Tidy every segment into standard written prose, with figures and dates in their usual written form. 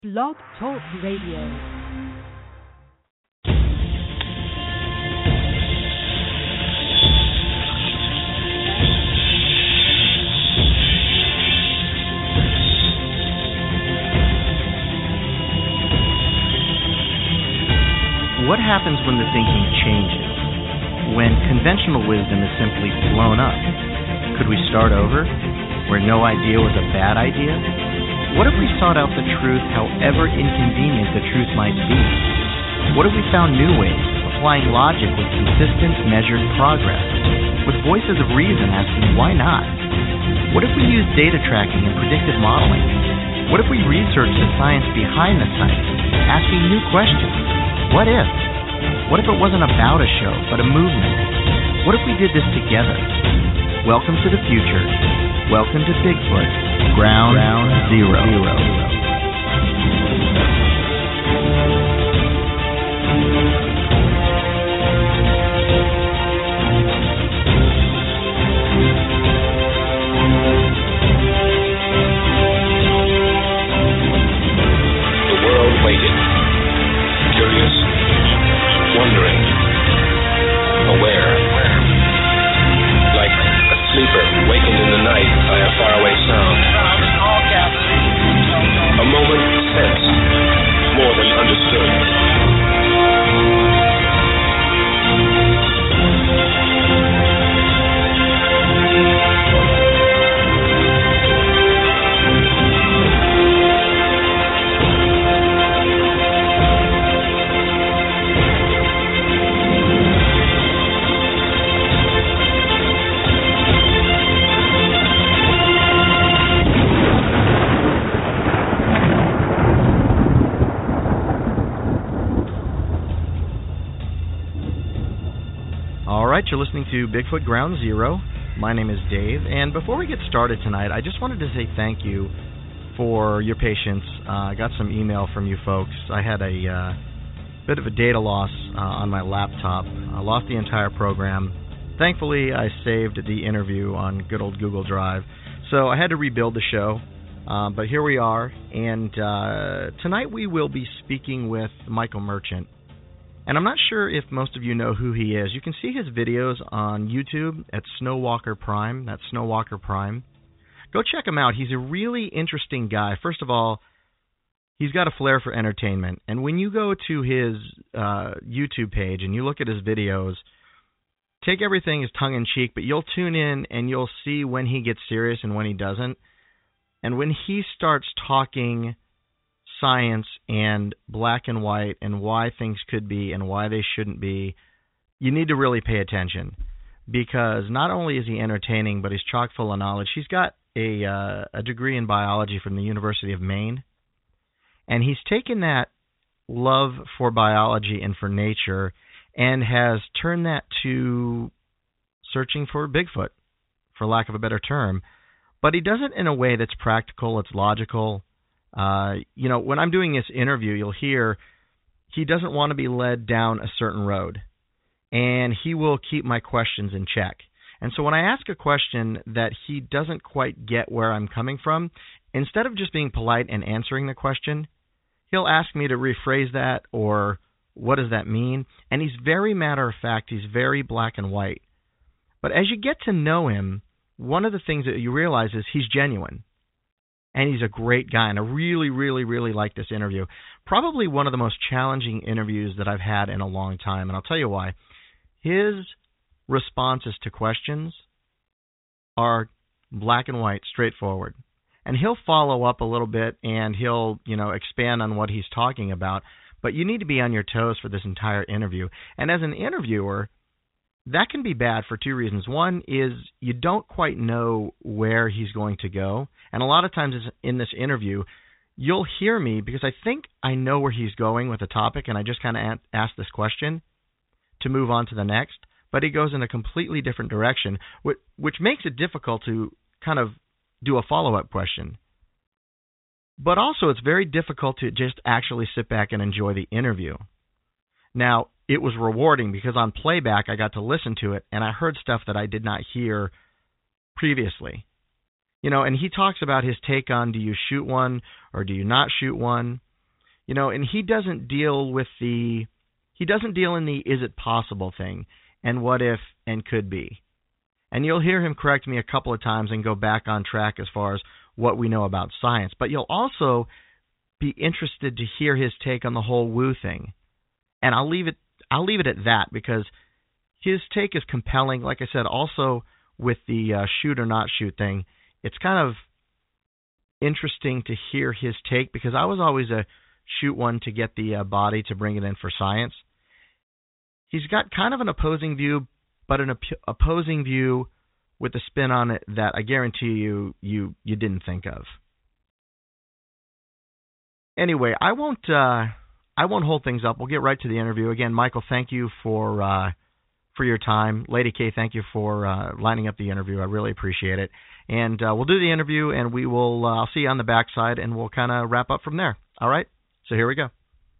Blog Talk Radio. What happens when the thinking changes? When conventional wisdom is simply blown up? Could we start over, where no idea was a bad idea? What if we sought out the truth, however inconvenient the truth might be? What if we found new ways, applying logic with consistent, measured progress, with voices of reason asking why not? What if we used data tracking and predictive modeling? What if we researched the science behind the science, asking new questions? What if? What if it wasn't about a show, but a movement? What if we did this together? Welcome to the future. Welcome to Bigfoot, Ground Zero. The world waited, curious, wondering, aware, like a sleeper wakened in the night by a faraway sound. A moment sensed, more than understood. You're listening to Bigfoot Ground Zero. My name is Dave, and before we get started tonight, I just wanted to say thank you for your patience. I got some email from you folks. I had a bit of a data loss on my laptop. I lost the entire program. Thankfully, I saved the interview on good old Google Drive, so I had to rebuild the show. But here we are, and tonight we will be speaking with Michael Merchant. And I'm not sure if most of you know who he is. You can see his videos on YouTube at Snowwalker Prime. That's Snowwalker Prime. Go check him out. He's a really interesting guy. First of all, he's got a flair for entertainment. And when you go to his YouTube page and you look at his videos, take everything as tongue-in-cheek, but you'll tune in and you'll see when he gets serious and when he doesn't. And when he starts talking science and black and white and why things could be and why they shouldn't be, you need to really pay attention, because not only is he entertaining, but he's chock full of knowledge. He's got a degree in biology from the University of Maine, and he's taken that love for biology and for nature and has turned that to searching for Bigfoot, for lack of a better term. But he does it in a way that's practical, it's logical. When I'm doing this interview, you'll hear he doesn't want to be led down a certain road, and he will keep my questions in check. And so when I ask a question that he doesn't quite get where I'm coming from, instead of just being polite and answering the question, he'll ask me to rephrase that, or what does that mean? And he's very matter of fact. He's very black and white. But as you get to know him, one of the things that you realize is he's genuine. And he's a great guy, and I really, really, really like this interview. Probably one of the most challenging interviews that I've had in a long time, and I'll tell you why. His responses to questions are black and white, straightforward. And he'll follow up a little bit, and he'll, expand on what he's talking about. But you need to be on your toes for this entire interview. And as an interviewer, that can be bad for two reasons. One is you don't quite know where he's going to go. And a lot of times in this interview, you'll hear me because I think I know where he's going with the topic, and I just kind of ask this question to move on to the next. But he goes in a completely different direction, which makes it difficult to kind of do a follow-up question. But also it's very difficult to just actually sit back and enjoy the interview. Now, it was rewarding because on playback I got to listen to it, and I heard stuff that I did not hear previously. And he talks about his take on, do you shoot one or do you not shoot one? And he doesn't deal in the is it possible thing and what if and could be. And you'll hear him correct me a couple of times and go back on track as far as what we know about science. But you'll also be interested to hear his take on the whole woo thing. And I'll leave it at that, because his take is compelling. Like I said, also with the shoot or not shoot thing, it's kind of interesting to hear his take, because I was always a shoot one to get the body to bring it in for science. He's got kind of an opposing view, but an opposing view with a spin on it that I guarantee you didn't think of. Anyway, I won't hold things up. We'll get right to the interview. Again, Michael, thank you for your time. Lady K, thank you for lining up the interview. I really appreciate it. And we'll do the interview, and I'll see you on the backside, and we'll kind of wrap up from there. All right? So here we go.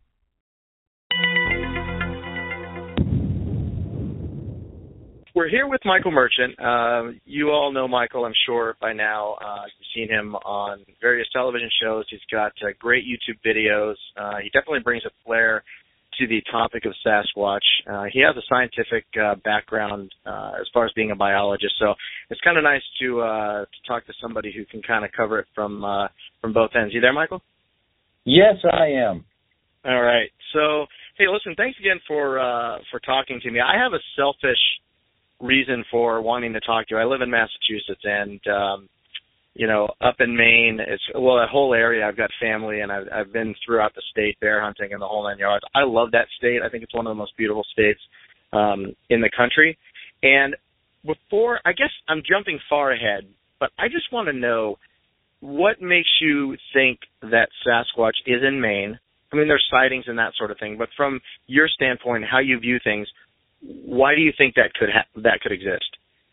We're here with Michael Merchant. You all know Michael, I'm sure, by now. You've seen him on various television shows. He's got great YouTube videos. He definitely brings a flair to the topic of Sasquatch. He has a scientific background as far as being a biologist, so it's kind of nice to talk to somebody who can kind of cover it from both ends. You there, Michael? Yes, I am. All right. So, hey, listen, thanks again for talking to me. I have a selfish reason for wanting to talk to you. I live in Massachusetts, and up in Maine, that whole area. I've got family, and I've been throughout the state bear hunting and the whole 9 yards. I love that state. I think it's one of the most beautiful states in the country. And I guess I'm jumping far ahead, but I just want to know, what makes you think that Sasquatch is in Maine? I mean, there's sightings and that sort of thing, but from your standpoint, how you view things, why do you think that could exist?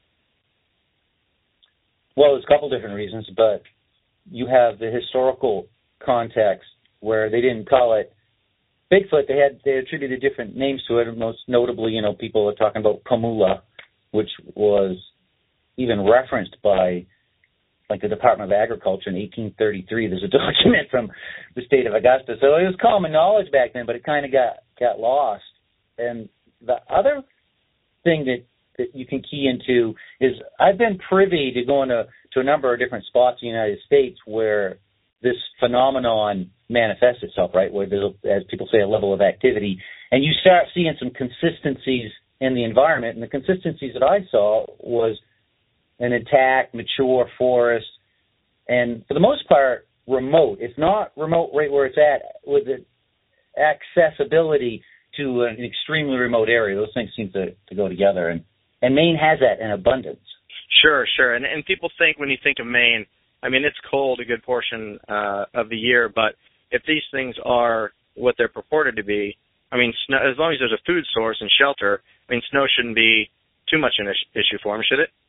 Well, there's a couple different reasons, but you have the historical context where they didn't call it Bigfoot. They attributed different names to it. Most notably, people are talking about Pomula, which was even referenced by the Department of Agriculture in 1833. There's a document from the state of Augusta. So it was common knowledge back then, but it kind of got lost. And the other thing that you can key into is I've been privy to going to a number of different spots in the United States where this phenomenon manifests itself, right, where there's, as people say, a level of activity. And you start seeing some consistencies in the environment. And the consistencies that I saw was an intact, mature forest, and for the most part, remote. It's not remote right where it's at, with the accessibility to an extremely remote area. Those things seem to go together, and Maine has that in abundance. Sure. And people think, when you think of Maine, I mean, it's cold a good portion of the year, but if these things are what they're purported to be, I mean, snow, as long as there's a food source and shelter, I mean, snow shouldn't be too much an issue for them, should it?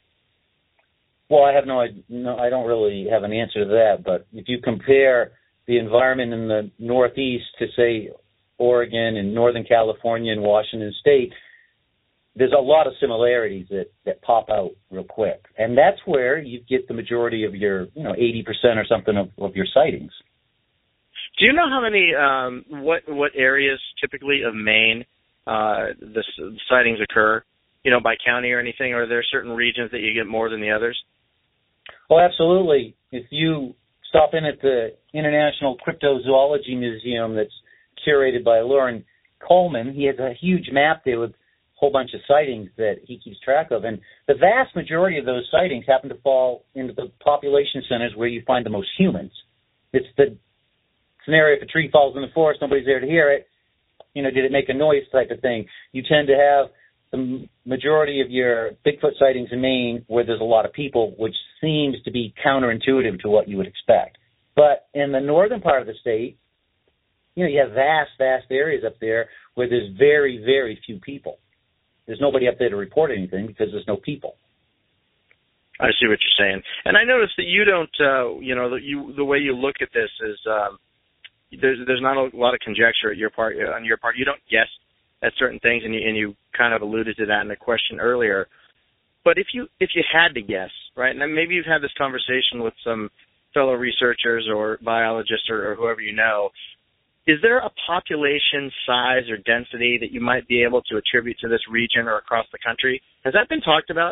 Well, I don't really have an answer to that, but if you compare the environment in the Northeast to, say, Oregon and Northern California and Washington State, there's a lot of similarities that pop out real quick. And that's where you get the majority of your, 80% or something of your sightings. Do you know how many, what areas typically of Maine the sightings occur, by county or anything? Or are there certain regions that you get more than the others? Oh, absolutely. If you stop in at the International Cryptozoology Museum that's curated by Lauren Coleman, he has a huge map there with a whole bunch of sightings that he keeps track of. And the vast majority of those sightings happen to fall into the population centers where you find the most humans. It's an area, if a tree falls in the forest, nobody's there to hear it. Did it make a noise type of thing? You tend to have the majority of your Bigfoot sightings in Maine where there's a lot of people, which seems to be counterintuitive to what you would expect. But in the northern part of the state, you have vast areas up there where there's very, very few people. There's nobody up there to report anything because there's no people. I see what you're saying. And I noticed that you don't, the way you look at this is there's not a lot of conjecture on your part. You don't guess at certain things, and you kind of alluded to that in the question earlier. But if you had to guess, right, and maybe you've had this conversation with some fellow researchers or biologists or whoever you know, is there a population size or density that you might be able to attribute to this region or across the country? Has that been talked about?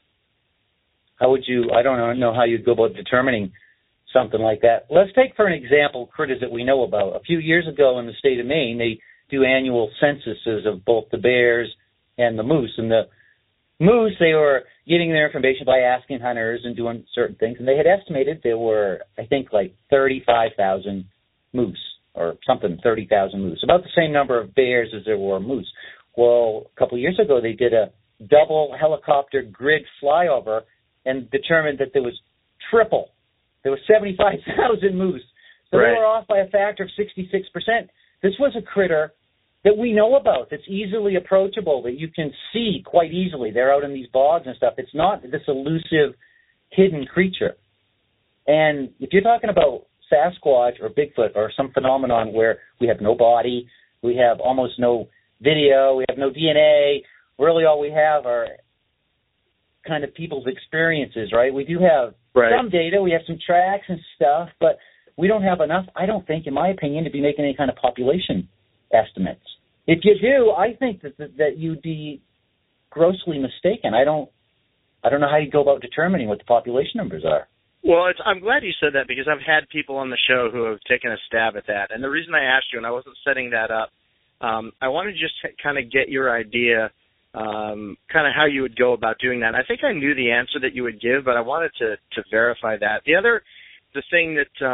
How would you, I don't know how you'd go about determining something like that. Let's take, for an example, critters that we know about. A few years ago in the state of Maine, they do annual censuses of both the bears and the moose. And the moose, they were getting their information by asking hunters and doing certain things. And they had estimated there were, I think, like 35,000 moose or something, 30,000 moose. About the same number of bears as there were moose. Well, a couple of years ago, they did a double helicopter grid flyover and determined that there was triple. There were 75,000 moose. So right. They were off by a factor of 66%. This was a critter that we know about, that's easily approachable, that you can see quite easily. They're out in these bogs and stuff. It's not this elusive, hidden creature. And if you're talking about Sasquatch or Bigfoot or some phenomenon where we have no body, we have almost no video, we have no DNA, really all we have are kind of people's experiences, right? We do have some data, we have some tracks and stuff, but we don't have enough, I don't think, in my opinion, to be making any kind of population estimates. If you do, I think that you'd be grossly mistaken. I don't know how you go about determining what the population numbers are. Well, I'm glad you said that because I've had people on the show who have taken a stab at that. And the reason I asked you, and I wasn't setting that up, I wanted to just kind of get your idea, kind of how you would go about doing that. I think I knew the answer that you would give, but I wanted to verify that. The thing that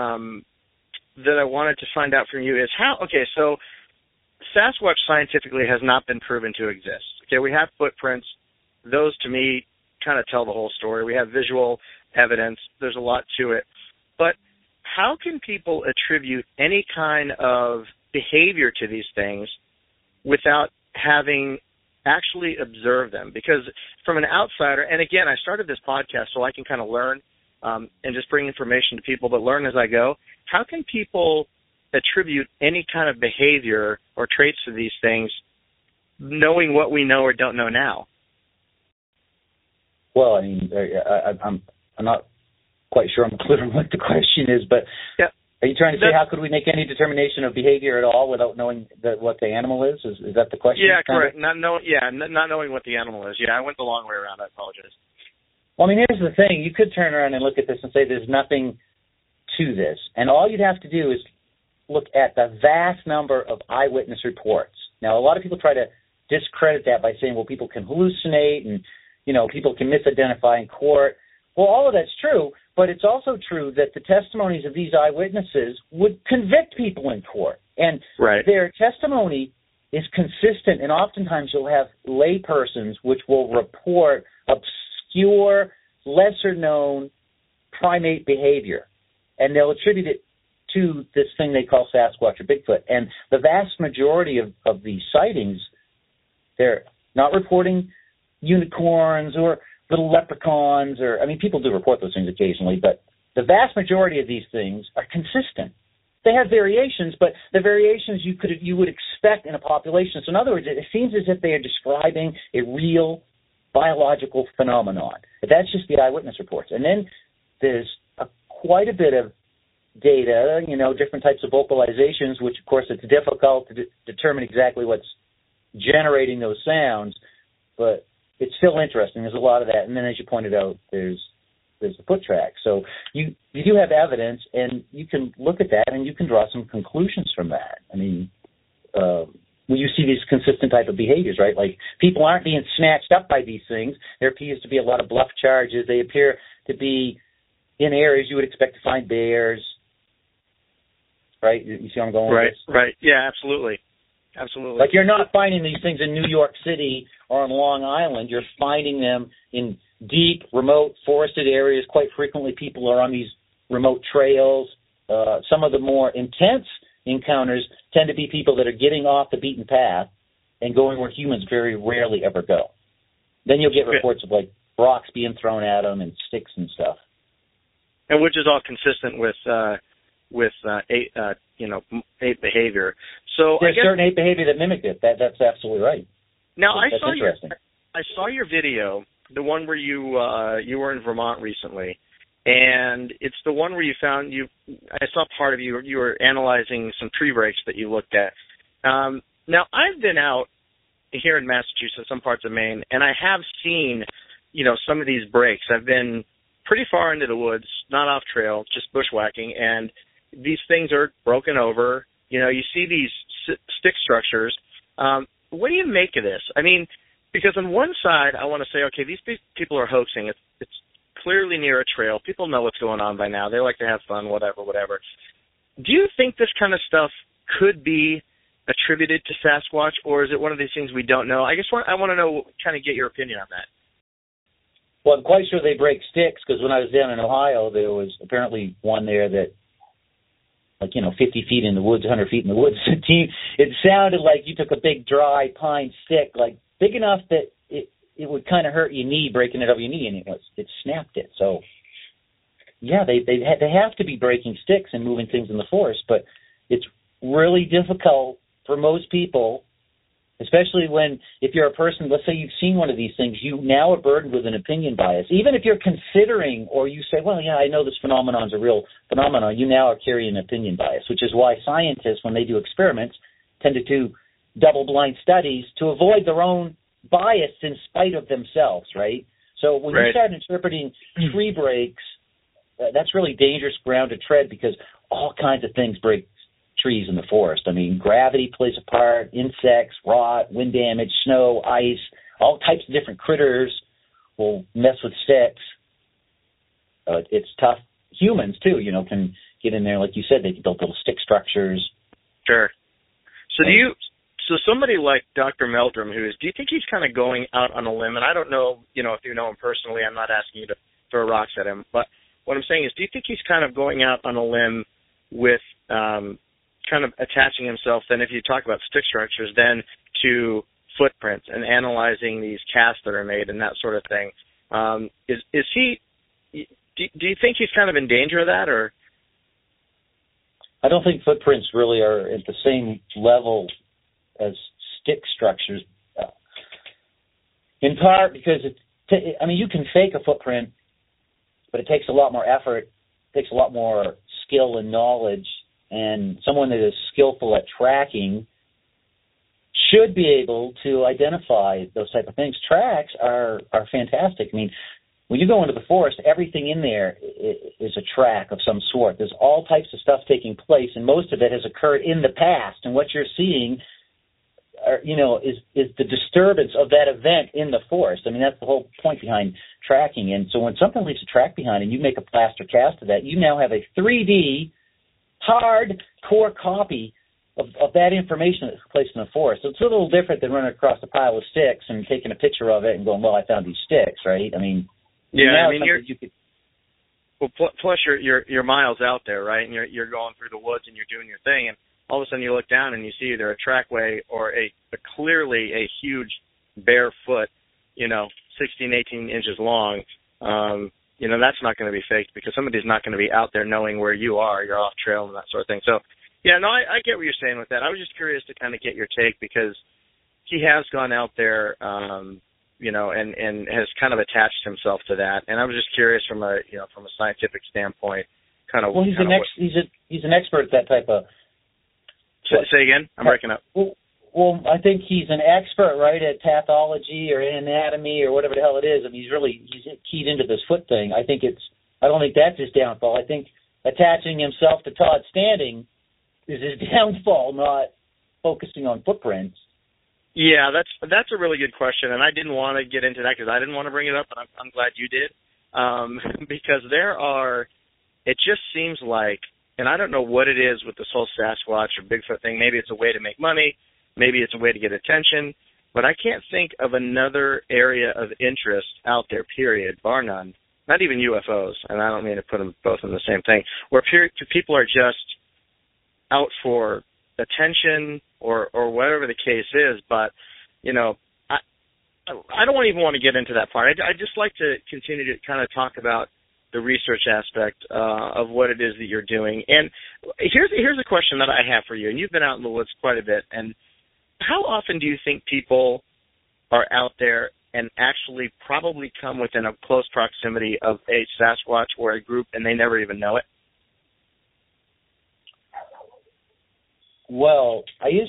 I wanted to find out from you is so Sasquatch scientifically has not been proven to exist. Okay, we have footprints. Those, to me, kind of tell the whole story. We have visual evidence. There's a lot to it. But how can people attribute any kind of behavior to these things without having actually observed them? Because from an outsider, and again, I started this podcast so I can kind of learn and just bring information to people, but learn as I go. How can people attribute any kind of behavior or traits to these things knowing what we know or don't know now? Well, I mean, I'm not quite sure I'm clear on what the question is, but are you trying to say how could we make any determination of behavior at all without knowing what the animal is? Is that the question? Yeah, correct. Not knowing what the animal is. Yeah, I went the long way around. I apologize. Well, I mean, here's the thing. You could turn around and look at this and say there's nothing to this. And all you'd have to do is look at the vast number of eyewitness reports. Now, a lot of people try to discredit that by saying, well, people can hallucinate and, people can misidentify in court. Well, all of that's true, but it's also true that the testimonies of these eyewitnesses would convict people in court. And their testimony is consistent, and oftentimes you'll have lay persons which will report obscure, lesser-known primate behavior, and they'll attribute it to this thing they call Sasquatch or Bigfoot. And the vast majority of these sightings, they're not reporting unicorns or little leprechauns, people do report those things occasionally, but the vast majority of these things are consistent. They have variations, but the variations you would expect in a population. So in other words, it seems as if they are describing a real biological phenomenon. But that's just the eyewitness reports. And then there's quite a bit of data, different types of vocalizations, which, of course, it's difficult to determine exactly what's generating those sounds, but it's still interesting. There's a lot of that. And then, as you pointed out, there's the foot track. So you do have evidence, and you can look at that, and you can draw some conclusions from that. I mean, when you see these consistent type of behaviors, right? Like, people aren't being snatched up by these things. There appears to be a lot of bluff charges. They appear to be in areas you would expect to find bears, right? You see where I'm going with this? Right. Yeah, absolutely. Absolutely. Like, you're not finding these things in New York City or on Long Island. You're finding them in deep, remote, forested areas. Quite frequently, people are on these remote trails. Some of the more intense encounters tend to be people that are getting off the beaten path and going where humans very rarely ever go. Then you'll get reports of, like, rocks being thrown at them and sticks and stuff. And which is all consistent with ape behavior. So there's certain ape behavior that mimicked it. That's absolutely right. Now, I saw your video, the one where you were in Vermont recently, and it's the one where I saw part of you were analyzing some tree breaks that you looked at. Now, I've been out here in Massachusetts, some parts of Maine, and I have seen, some of these breaks. I've been pretty far into the woods, not off trail, just bushwhacking, and these things are broken over. You see these stick structures. What do you make of this? I mean, because on one side, I want to say, okay, these people are hoaxing. It's clearly near a trail. People know what's going on by now. They like to have fun, whatever. Do you think this kind of stuff could be attributed to Sasquatch, or is it one of these things we don't know? I want to know, kind of get your opinion on that. Well, I'm quite sure they break sticks, because when I was down in Ohio, there was apparently one there that, 50 feet in the woods, 100 feet in the woods. It sounded like you took a big dry pine stick, big enough that it would kind of hurt your knee, breaking it over your knee, and it snapped it. So, yeah, they have to be breaking sticks and moving things in the forest, but it's really difficult for most people, especially if you're a person, let's say you've seen one of these things, you now are burdened with an opinion bias. Even if you're considering, or you say, well, yeah, I know this phenomenon's a real phenomenon, you now are carrying an opinion bias, which is why scientists, when they do experiments, tend to do double-blind studies to avoid their own bias in spite of themselves, right? So when you start interpreting tree breaks, that's really dangerous ground to tread, because all kinds of things break trees in the forest. I mean, gravity plays a part, insects, rot, wind damage, snow, ice, all types of different critters will mess with sticks. It's tough. Humans, too, can get in there. Like you said, they can build little stick structures. Sure. So somebody like Dr. Meldrum, do you think he's kind of going out on a limb? And I don't know, if you know him personally, I'm not asking you to throw rocks at him. But what I'm saying is, do you think he's kind of going out on a limb with kind of attaching himself, then if you talk about stick structures, then to footprints and analyzing these casts that are made and that sort of thing? Is he? Do you think he's kind of in danger of that, or? I don't think footprints really are at the same level as stick structures. In part because you can fake a footprint, but it takes a lot more effort, it takes a lot more skill and knowledge, and someone that is skillful at tracking should be able to identify those type of things. Tracks are fantastic. I mean, when you go into the forest, everything in there is a track of some sort. There's all types of stuff taking place, and most of it has occurred in the past. And what you're seeing, is the disturbance of that event in the forest. I mean, that's the whole point behind tracking. And so when something leaves a track behind and you make a plaster cast of that, you now have a 3D hard core copy of that information that's placed in the forest. So it's a little different than running across a pile of sticks and taking a picture of it and going, well, I found these sticks, right? I mean, plus you're miles out there, right? And you're going through the woods and you're doing your thing, and all of a sudden you look down and you see either a trackway or a clearly a huge bare foot, 16, 18 inches long. That's not going to be faked, because somebody's not going to be out there knowing where you are. You're off trail and that sort of thing. So, I get what you're saying with that. I was just curious to kind of get your take, because he has gone out there, and has kind of attached himself to that. And I was just curious from a scientific standpoint, kind of. Well, he's an expert at that type of. Say again? I'm breaking up. Well, I think he's an expert, right, at pathology or anatomy or whatever the hell it is. I mean, he's keyed into this foot thing. I don't think that's his downfall. I think attaching himself to Todd Standing is his downfall, not focusing on footprints. Yeah, that's a really good question, and I didn't want to get into that because I didn't want to bring it up, but I'm glad you did, because it just seems like, and I don't know what it is with this whole Sasquatch or Bigfoot thing. Maybe it's a way to make money. Maybe it's a way to get attention. But I can't think of another area of interest out there, period, bar none, not even UFOs, and I don't mean to put them both in the same thing, where people are just out for attention or whatever the case is. But, I don't even want to get into that part. I just like to continue to kind of talk about the research aspect of what it is that you're doing. And here's a question that I have for you, and you've been out in the woods quite a bit, and how often do you think people are out there and actually probably come within a close proximity of a Sasquatch or a group, and they never even know it? Well,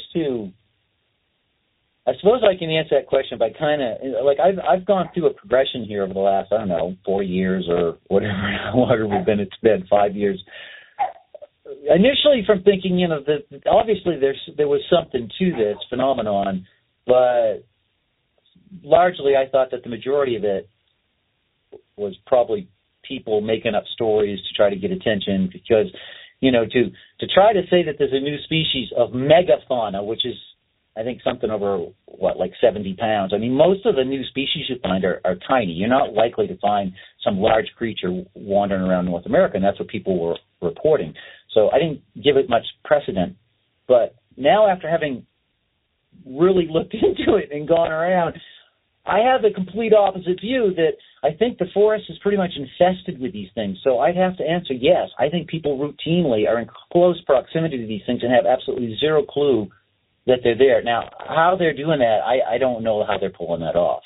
I suppose I can answer that question by kind of, like, I've gone through a progression here over the last, 4 years or whatever longer we've been. It's been 5 years. Initially from thinking, obviously there was something to this phenomenon, but largely I thought that the majority of it was probably people making up stories to try to get attention, because, to try to say that there's a new species of megafauna, which is, I think, something over, 70 pounds. I mean, most of the new species you find are tiny. You're not likely to find some large creature wandering around North America, and that's what people were reporting. So I didn't give it much precedent. But now, after having really looked into it and gone around, I have the complete opposite view, that I think the forest is pretty much infested with these things. So I'd have to answer yes. I think people routinely are in close proximity to these things and have absolutely zero clue that they're there. Now, how they're doing that, I don't know how they're pulling that off.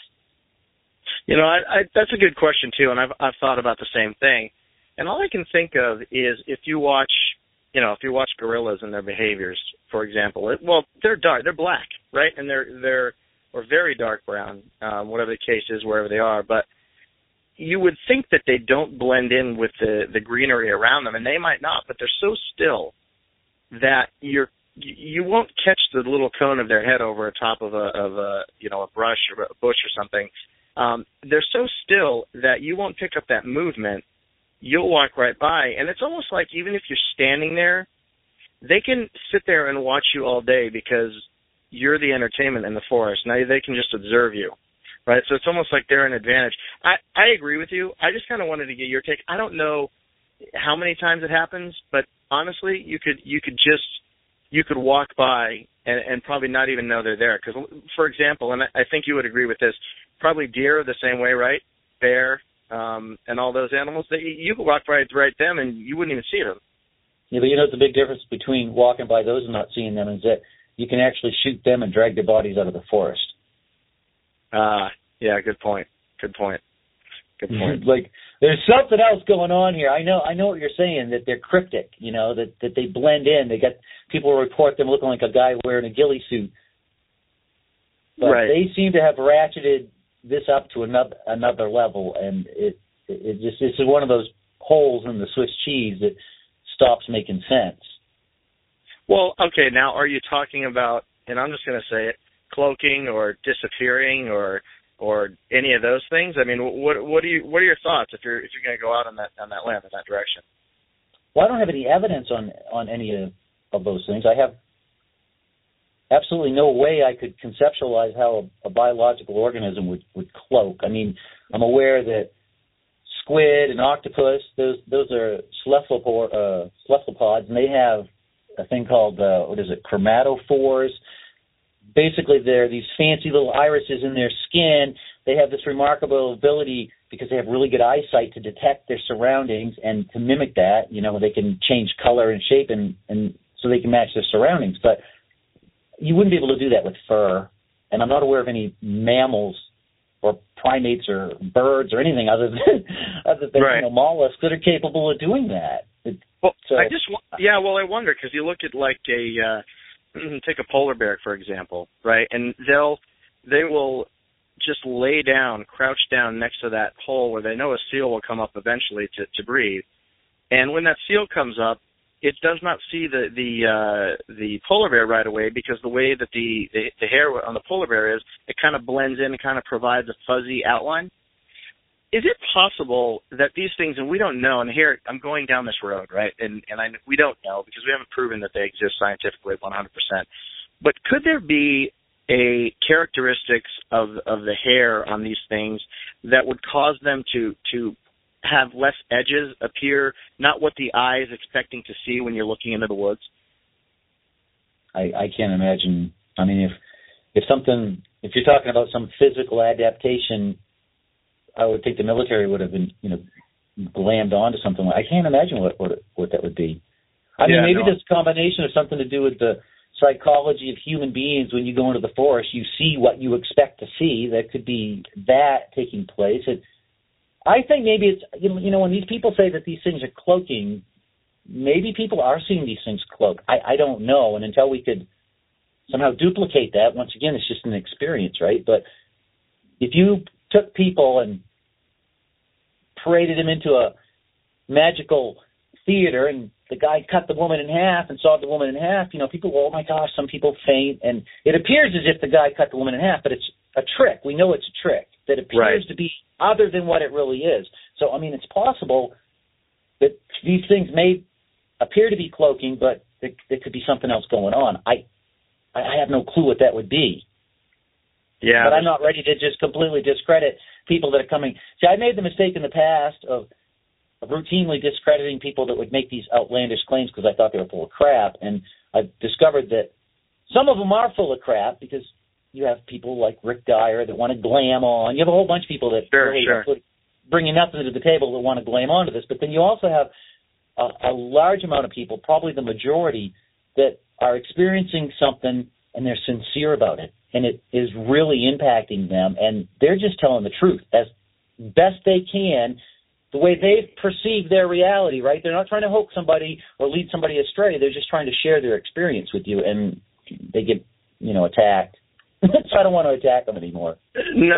That's a good question too, and I've thought about the same thing. And all I can think of is if you watch gorillas and their behaviors, for example, they're dark, they're black, right, and they're or very dark brown, whatever the case is, wherever they are. But you would think that they don't blend in with the greenery around them, and they might not, but they're so still that you won't catch the little cone of their head over the top of a brush or a bush or something. They're so still that you won't pick up that movement. You'll walk right by, and it's almost like even if you're standing there, they can sit there and watch you all day because you're the entertainment in the forest. Now they can just observe you, right? So it's almost like they're an advantage. I agree with you. I just kind of wanted to get your take. I don't know how many times it happens, but honestly, you could walk by and probably not even know they're there. Because, for example, and I think you would agree with this, probably deer are the same way, right? Bear and all those animals. You could walk right them and you wouldn't even see them. Yeah, but the big difference between walking by those and not seeing them is that you can actually shoot them and drag their bodies out of the forest. Yeah, good point. Like, there's something else going on here. I know what you're saying, that they're cryptic, that they blend in. They got people report them looking like a guy wearing a ghillie suit. But right. They seem to have ratcheted this up to another level, and it's one of those holes in the Swiss cheese that stops making sense. Well, okay, now are you talking about, and I'm just going to say it, cloaking or disappearing or any of those things? I mean, what are your thoughts if you're going to go out on that land in that direction? Well, I don't have any evidence on any of those things. I have absolutely no way I could conceptualize how a biological organism would cloak. I mean, I'm aware that squid and octopus, those are cephalopods, and they have a thing called chromatophores. Basically, they're these fancy little irises in their skin. They have this remarkable ability, because they have really good eyesight, to detect their surroundings and to mimic that. They can change color and shape, and so they can match their surroundings. But you wouldn't be able to do that with fur. And I'm not aware of any mammals or primates or birds or anything other than right. Mollusks that are capable of doing that. I wonder, because you look at like take a polar bear, for example, right? And they will just crouch down next to that hole where they know a seal will come up eventually to breathe. And when that seal comes up, it does not see the polar bear right away, because the way that the hair on the polar bear is, it kind of blends in and kind of provides a fuzzy outline. Is it possible that these things, and we don't know, and here I'm going down this road, right, and we don't know because we haven't proven that they exist scientifically 100%, but could there be a characteristics of the hair on these things that would cause them to have less edges, appear not what the eye is expecting to see when you're looking into the woods? I can't imagine. I mean, if you're talking about some physical adaptation, I would think the military would have been, glammed onto something. I can't imagine what that would be. I mean, maybe this combination of something to do with psychology of human beings. When you go into the forest, you see what you expect to see. That could be that taking place. I think maybe it's, when these people say that these things are cloaking, maybe people are seeing these things cloak. I don't know. And until we could somehow duplicate that, once again, it's just an experience, right? But if you took people and paraded them into a magical theater and the guy cut the woman in half and sawed the woman in half, people go, oh my gosh, some people faint. And it appears as if the guy cut the woman in half, but it's a trick. We know it's a trick that appears to be other than what it really is. So, it's possible that these things may appear to be cloaking, but there could be something else going on. I have no clue what that would be. Yeah. But I'm not ready to just completely discredit people that are coming. See, I made the mistake in the past of routinely discrediting people that would make these outlandish claims because I thought they were full of crap. And I've discovered that some of them are full of crap because you have people like Rick Dyer that want to glam on. You have a whole bunch of people that are bringing nothing to the table that want to glam onto this. But then you also have a large amount of people, probably the majority, that are experiencing something and they're sincere about it. And it is really impacting them. And they're just telling the truth as best they can, the way they've perceived their reality, right? They're not trying to hoax somebody or lead somebody astray. They're just trying to share their experience with you, and they get, attacked. So I don't want to attack them anymore. No,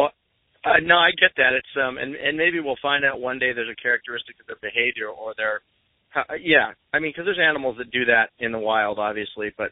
I get that. It's and maybe we'll find out one day there's a characteristic of their behavior or their, because there's animals that do that in the wild, obviously, but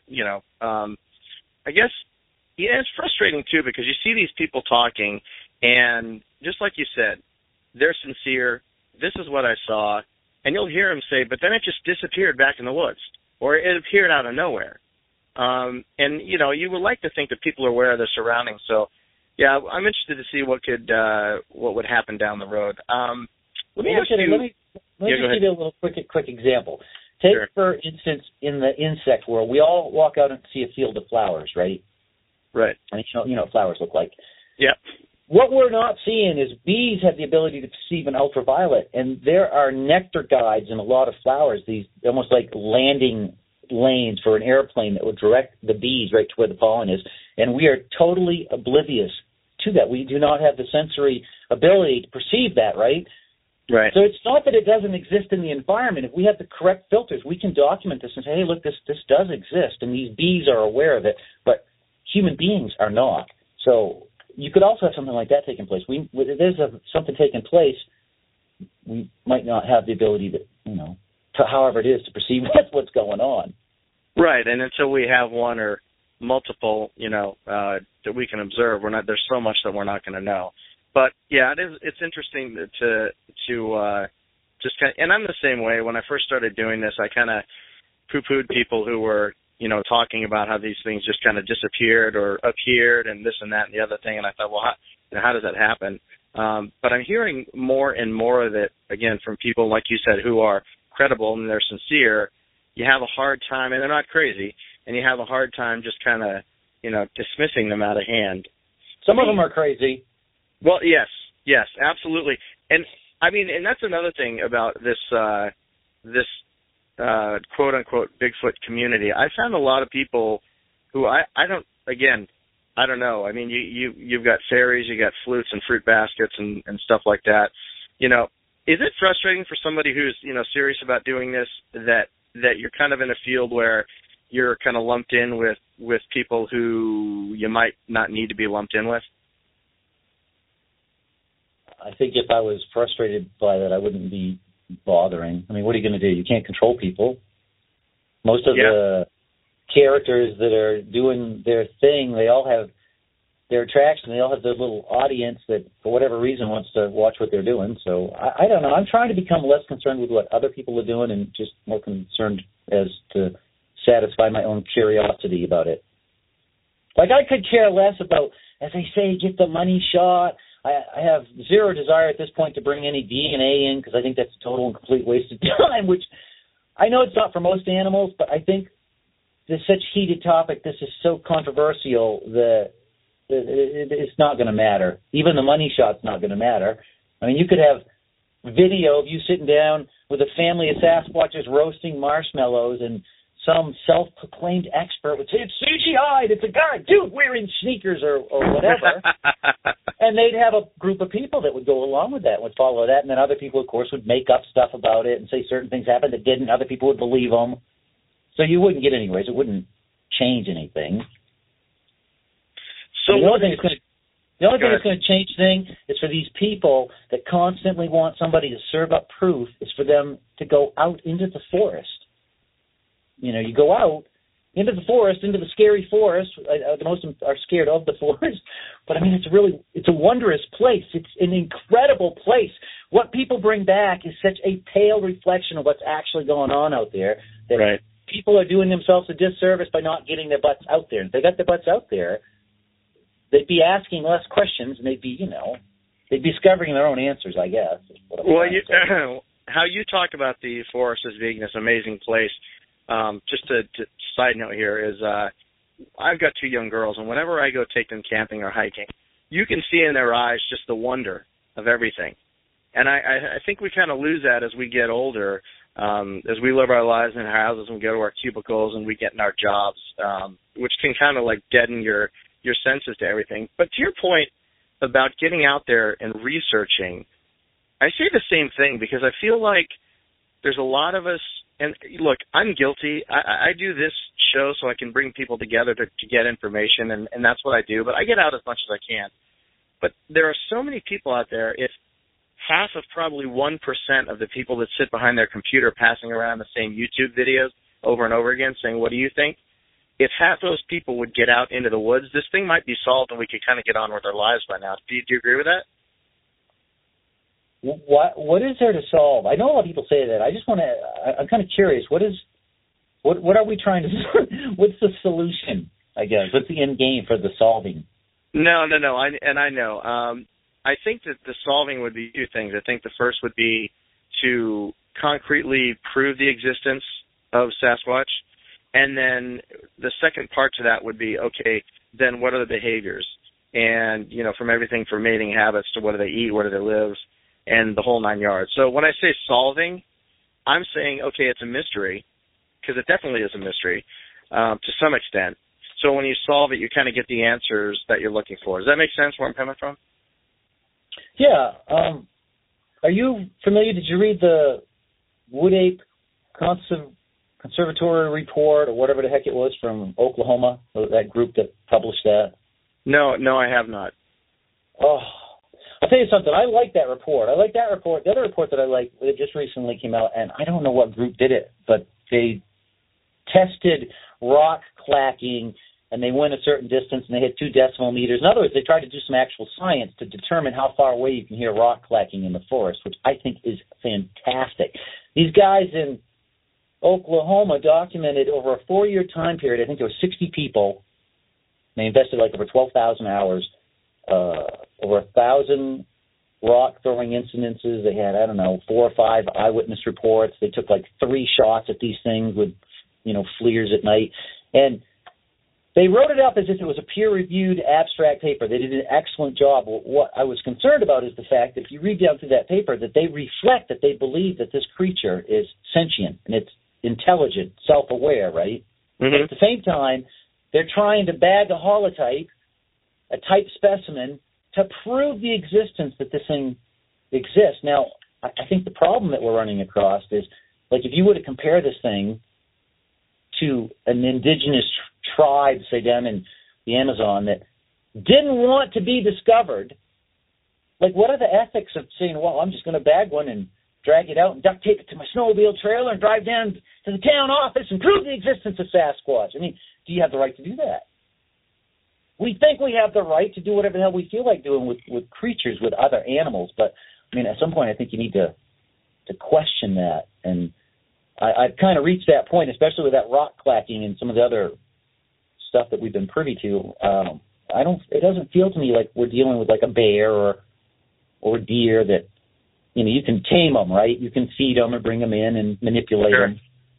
I guess it's frustrating too because you see these people talking, and just like you said, they're sincere. This is what I saw, and you'll hear them say, but then it just disappeared back in the woods, or it appeared out of nowhere. And you would like to think that people are aware of their surroundings. So, yeah, I'm interested to see what would happen down the road. Let me just give you a little quick example. Take, for instance, in the insect world, we all walk out and see a field of flowers, right? Right. And you know what flowers look like. Yep. What we're not seeing is bees have the ability to perceive an ultraviolet, and there are nectar guides in a lot of flowers, these almost like landing lanes for an airplane that would direct the bees right to where the pollen is, and we are totally oblivious to that. We do not have the sensory ability to perceive that, right? Right. So it's not that it doesn't exist in the environment. If we have the correct filters, we can document this and say, hey, look, this does exist, and these bees are aware of it, but human beings are not. So you could also have something like that taking place. There's something taking place, we might not have the ability to, however it is, to perceive what's going on. Right, and until we have one or multiple, that we can observe, there's so much that we're not going to know. But yeah, it's interesting to just kind of, and I'm the same way. When I first started doing this, I kind of poo-pooed people who were, talking about how these things just kind of disappeared or appeared and this and that and the other thing. And I thought, well, how does that happen? But I'm hearing more and more of it, again, from people, like you said, who are credible and they're sincere. You have a hard time, and they're not crazy, and you have a hard time just kind of, dismissing them out of hand. Some of them are crazy. Well, yes, absolutely. And, and that's another thing about this quote-unquote Bigfoot community. I found a lot of people who I don't know. You've got fairies, you got flutes and fruit baskets and stuff like that. Is it frustrating for somebody who's, serious about doing this that you're kind of in a field where you're kind of lumped in with people who you might not need to be lumped in with? I think if I was frustrated by that, I wouldn't be bothering. What are you going to do? You can't control people. Most of the characters that are doing their thing, they all have their attraction. They all have their little audience that, for whatever reason, wants to watch what they're doing. So I don't know. I'm trying to become less concerned with what other people are doing and just more concerned as to satisfy my own curiosity about it. Like, I could care less about, as they say, get the money shot. I have zero desire at this point to bring any DNA in because I think that's a total and complete waste of time, which I know it's not for most animals, but I think this is such a heated topic, this is so controversial that it's not going to matter. Even the money shot's not going to matter. You could have video of you sitting down with a family of Sasquatches roasting marshmallows and some self-proclaimed expert would say, it's CGI, it's a guy, dude, wearing sneakers or whatever. And they'd have a group of people that would go along with that, would follow that, and then other people, of course, would make up stuff about it and say certain things happened that didn't. Other people would believe them. So you wouldn't get anywhere. It wouldn't change anything. So the only thing that's going to change things is for these people that constantly want somebody to serve up proof is for them to go out into the forest. You go out into the forest, into the scary forest. The most are scared of the forest. But, it's a wondrous place. It's an incredible place. What people bring back is such a pale reflection of what's actually going on out there that right. People are doing themselves a disservice by not getting their butts out there. If they got their butts out there, they'd be asking less questions, and they'd be discovering their own answers, I guess. Well, how you talk about the forest as being this amazing place, just to side note here is I've got 2 young girls, and whenever I go take them camping or hiking, you can see in their eyes just the wonder of everything. And I think we kind of lose that as we get older, as we live our lives in our houses and we go to our cubicles and we get in our jobs, which can kind of like deaden your senses to everything. But to your point about getting out there and researching, I say the same thing because I feel like there's a lot of us, and look, I'm guilty. I do this show so I can bring people together to get information, and that's what I do. But I get out as much as I can. But there are so many people out there, if half of probably 1% of the people that sit behind their computer passing around the same YouTube videos over and over again saying, what do you think? If half those people would get out into the woods, this thing might be solved and we could kind of get on with our lives by now. Do you agree with that? What is there to solve? I know a lot of people say that. I'm kind of curious. What are we trying to – what's the solution, I guess? What's the end game for the solving? No. I know. I think that the solving would be 2 things. I think the first would be to concretely prove the existence of Sasquatch. And then the second part to that would be, okay, then what are the behaviors? And, from everything from mating habits to what do they eat, where do they live, and the whole 9 yards. So when I say solving, I'm saying, okay, it's a mystery, because it definitely is a mystery to some extent. So when you solve it, you kind of get the answers that you're looking for. Does that make sense where I'm coming from? Yeah. Are you familiar? Did you read the Wood Ape Conservatory report or whatever the heck it was from Oklahoma, that group that published that? No, I have not. Oh, I'll tell you something. I like that report. The other report that I like, it just recently came out, and I don't know what group did it, but they tested rock clacking, and they went a certain distance, and they had 2 decimal meters. In other words, they tried to do some actual science to determine how far away you can hear rock clacking in the forest, which I think is fantastic. These guys in Oklahoma documented over a 4-year time period, I think there were 60 people. They invested like over 12,000 hours, over 1,000 rock throwing incidences. They had, 4 or 5 eyewitness reports. They took like 3 shots at these things with, FLIRs at night. And they wrote it up as if it was a peer-reviewed abstract paper. They did an excellent job. What I was concerned about is the fact that if you read down through that paper, that they reflect that they believe that this creature is sentient and it's intelligent, self-aware, right? Mm-hmm. But at the same time, they're trying to bag a holotype, a type specimen, to prove the existence that this thing exists. Now, I think the problem that we're running across is, like, if you were to compare this thing to an indigenous tribe, say down in the Amazon, that didn't want to be discovered, like, what are the ethics of saying, well, I'm just going to bag one and drag it out and duct tape it to my snowmobile trailer and drive down to the town office and prove the existence of Sasquatch? I mean, do you have the right to do that? We think we have the right to do whatever the hell we feel like doing with creatures, with other animals, but, I mean, at some point I think you need to question that, and I've kind of reached that point, especially with that rock clacking and some of the other stuff that we've been privy to. It doesn't feel to me like we're dealing with like a bear or deer that, you can tame them, right? You can feed them and bring them in and manipulate them.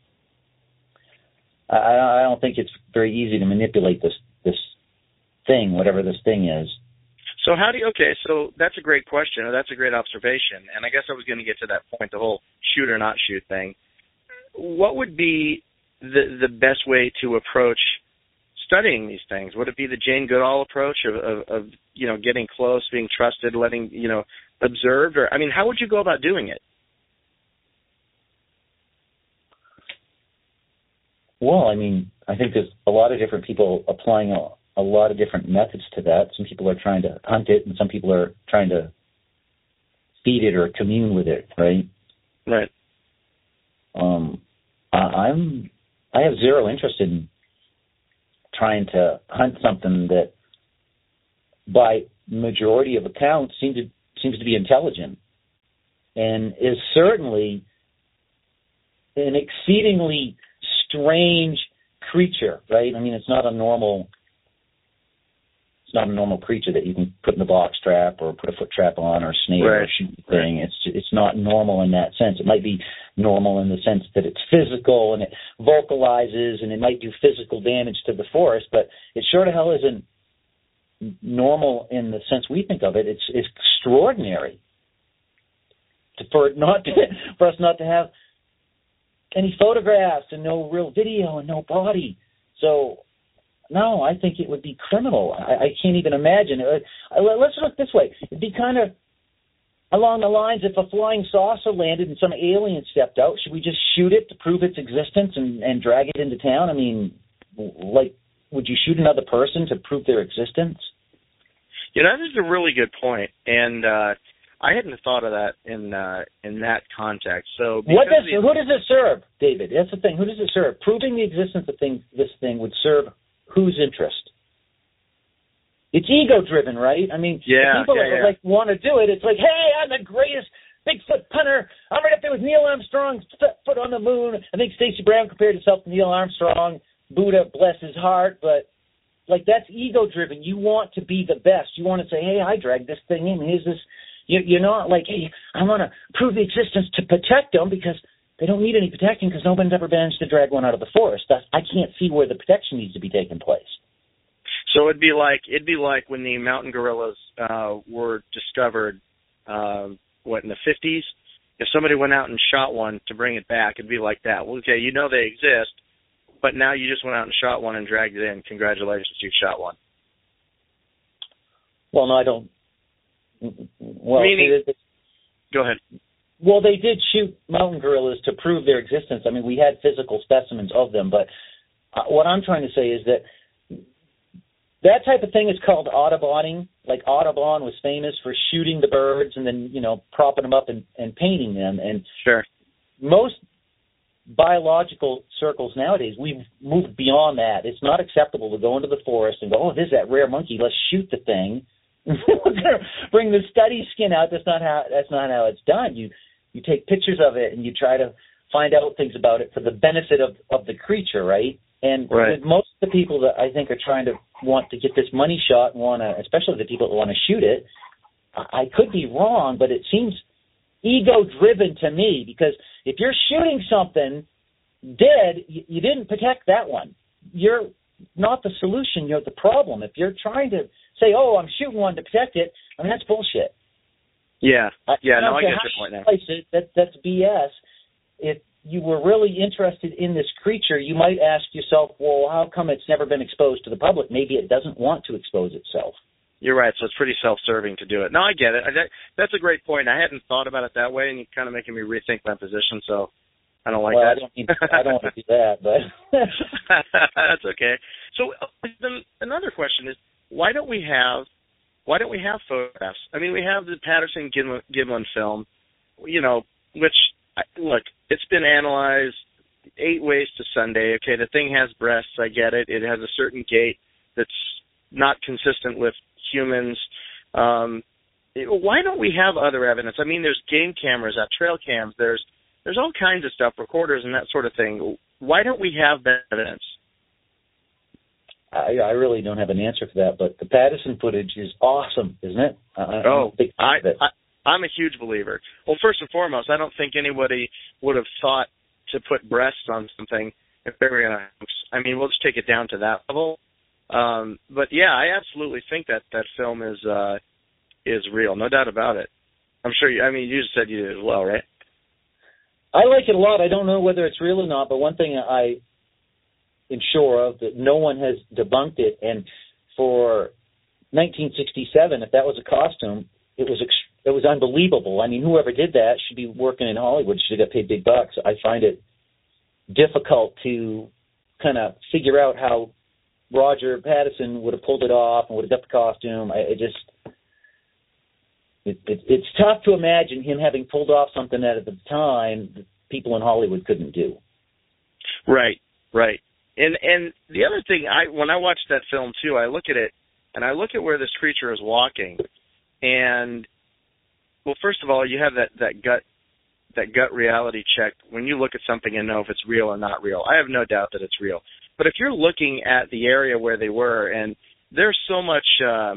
I don't think it's very easy to manipulate this thing, whatever this thing is. So so that's a great question, or that's a great observation, and I guess I was going to get to that point, the whole shoot or not shoot thing. What would be the best way to approach studying these things? Would it be the Jane Goodall approach of getting close, being trusted, letting, observed? Or, I mean, how would you go about doing it? Well, I mean, I think there's a lot of different people applying a lot of different methods to that. Some people are trying to hunt it, and some people are trying to feed it or commune with it, right? Right. I have zero interest in trying to hunt something that, by majority of accounts, seems to be intelligent, and is certainly an exceedingly strange creature, right? I mean, it's not a normal creature that you can put in the box trap or put a foot trap on or snake or shoot thing. It's not normal in that sense. It might be normal in the sense that it's physical and it vocalizes and it might do physical damage to the forest, but it sure to hell isn't normal in the sense we think of it. It's extraordinary for us not to have any photographs and no real video and no body. So, no, I think it would be criminal. I can't even imagine. Let's look this way. It'd be kind of along the lines, if a flying saucer landed and some alien stepped out, should we just shoot it to prove its existence and drag it into town? I mean, like, would you shoot another person to prove their existence? That is a really good point, and I hadn't thought of that in that context. So, who does it serve, David? That's the thing. Who does it serve? Proving the existence of this thing would serve whose interest? It's ego-driven, right? I mean, people that want to do it, it's like, hey, I'm the greatest Bigfoot punter. I'm right up there with Neil Armstrong, foot on the moon. I think Stacey Brown compared herself to Neil Armstrong. Buddha, bless his heart, but like that's ego-driven. You want to be the best. You want to say, hey, I dragged this thing in. Here's this. You're not like, hey, I want to prove the existence to protect them because they don't need any protecting because nobody's ever managed to drag one out of the forest. I can't see where the protection needs to be taking place. So it'd be like when the mountain gorillas were discovered, in the 50s? If somebody went out and shot one to bring it back, it'd be like that. Well, okay, they exist, but now you just went out and shot one and dragged it in. Congratulations, you shot one. Well, no, I don't. Well, go ahead. Well, they did shoot mountain gorillas to prove their existence. I mean, we had physical specimens of them, but what I'm trying to say is that type of thing is called Audubonning. Like Audubon was famous for shooting the birds and then, propping them up and painting them. And sure, most biological circles nowadays, we've moved beyond that. It's not acceptable to go into the forest and go, oh, there's that rare monkey, let's shoot the thing. We're going to bring the study skin out. That's not how it's done. You take pictures of it and you try to find out things about it for the benefit of the creature, right? And most of the people that I think are trying to want to get this money shot, especially the people that want to shoot it, I could be wrong, but it seems ego-driven to me, because if you're shooting something dead, you didn't protect that one. You're not the solution, you're the problem. If you're trying to say, oh, I'm shooting one to protect it, I mean, that's bullshit. Yeah, I get your point now. That's BS. If you were really interested in this creature, you might ask yourself, well, how come it's never been exposed to the public? Maybe it doesn't want to expose itself. You're right, so it's pretty self-serving to do it. No, I get it. That's a great point. I hadn't thought about it that way, and you're kind of making me rethink my position, so I don't like that. I don't want to do that, but... That's okay. So then another question is, why don't we have photographs? I mean, we have the Patterson-Gimlin film, which, look, it's been analyzed 8 ways to Sunday. Okay, the thing has breasts, I get it. It has a certain gait that's not consistent with humans. Why don't we have other evidence? I mean, there's game cameras, trail cams, there's all kinds of stuff, recorders and that sort of thing. Why don't we have that evidence? I really don't have an answer for that, but the Patterson footage is awesome, isn't it? I'm a huge believer. Well, first and foremost, I don't think anybody would have thought to put breasts on something if they were going to. I mean, we'll just take it down to that level. But yeah, I absolutely think that film is real, no doubt about it. I'm sure. You just said you did as well, right? I like it a lot. I don't know whether it's real or not, but one thing and sure of, that no one has debunked it. And for 1967, if that was a costume, it was unbelievable. I mean, whoever did that should be working in Hollywood, should have got paid big bucks. I find it difficult to kind of figure out how Roger Patterson would have pulled it off and would have got the costume. It's tough to imagine him having pulled off something that at the time that people in Hollywood couldn't do. Right. And the other thing, when I watched that film too, I look at it and I look at where this creature is walking, and well, first of all, you have that gut reality check when you look at something and know if it's real or not real. I have no doubt that it's real. But if you're looking at the area where they were, and there's so much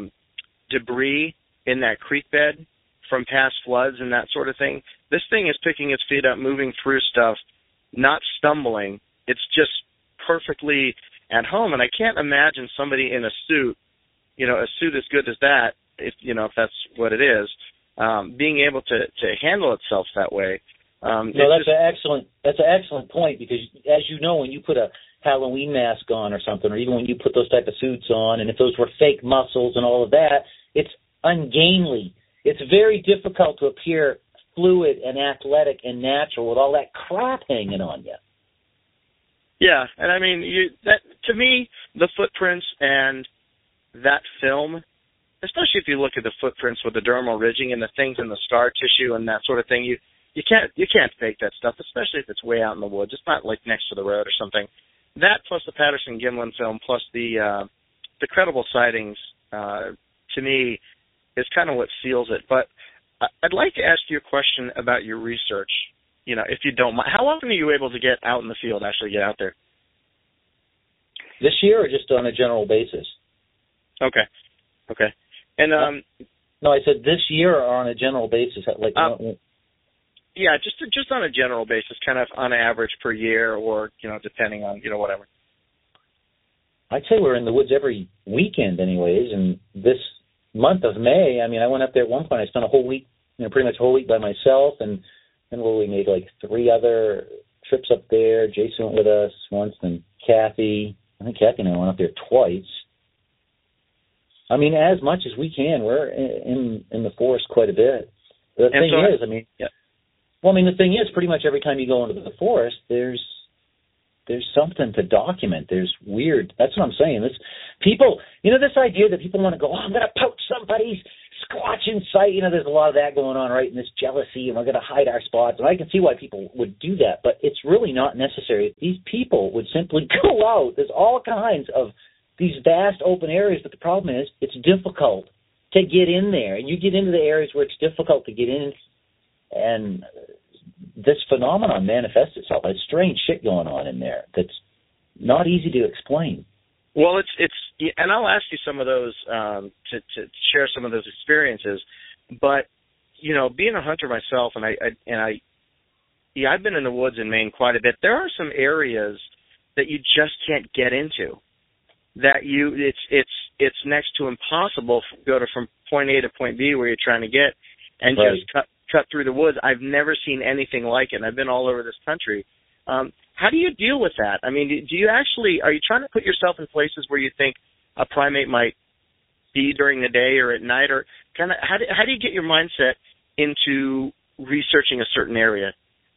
debris in that creek bed from past floods and that sort of thing, this thing is picking its feet up, moving through stuff, not stumbling. It's just perfectly at home. And I can't imagine somebody in a suit, a suit as good as that, if that's what it is, being able to handle itself that way. That's an excellent point, because as you know, when you put a Halloween mask on or something, or even when you put those type of suits on, and if those were fake muscles and all of that, it's ungainly. It's very difficult to appear fluid and athletic and natural with all that crap hanging on you. Yeah, and I mean, to me, the footprints and that film, especially if you look at the footprints with the dermal ridging and the things in the scar tissue and that sort of thing, you can't fake that stuff, especially if it's way out in the woods. It's not like next to the road or something. That plus the Patterson-Gimlin film plus the credible sightings, to me, is kind of what seals it. But I'd like to ask you a question about your research, if you don't mind. How often are you able to get out in the field, actually get out there? This year or just on a general basis? Okay. And no, I said this year or on a general basis. Yeah, just on a general basis, kind of on average per year, or depending on whatever. I'd say we're in the woods every weekend, anyways. And this month of May, I mean, I went up there at one point. I spent a whole week, pretty much a whole week by myself, and we made like 3 other trips up there. Jason went with us once, and Kathy. I think Kathy and I went up there twice. I mean, as much as we can. We're in the forest quite a bit. The thing is, pretty much every time you go into the forest, there's something to document. There's weird. That's what I'm saying. This people, this idea that people want to go, I'm going to poach somebody's squatching site. There's a lot of that going on, right? And this jealousy, and we're going to hide our spots. And I can see why people would do that, but it's really not necessary. These people would simply go out. There's all kinds of these vast open areas, but the problem is it's difficult to get in there. And you get into the areas where it's difficult to get in, and this phenomenon manifests itself. There's strange shit going on in there that's not easy to explain. Well, it's and I'll ask you some of those to share some of those experiences. But being a hunter myself, and I've been in the woods in Maine quite a bit. There are some areas that you just can't get into. That it's next to impossible to go from point A to point B where you're trying to get, and right. Just cut through the woods. I've never seen anything like it, and I've been all over this country. How do you deal with that? I mean, are you trying to put yourself in places where you think a primate might be during the day or at night, or kind of how do you get your mindset into researching a certain area?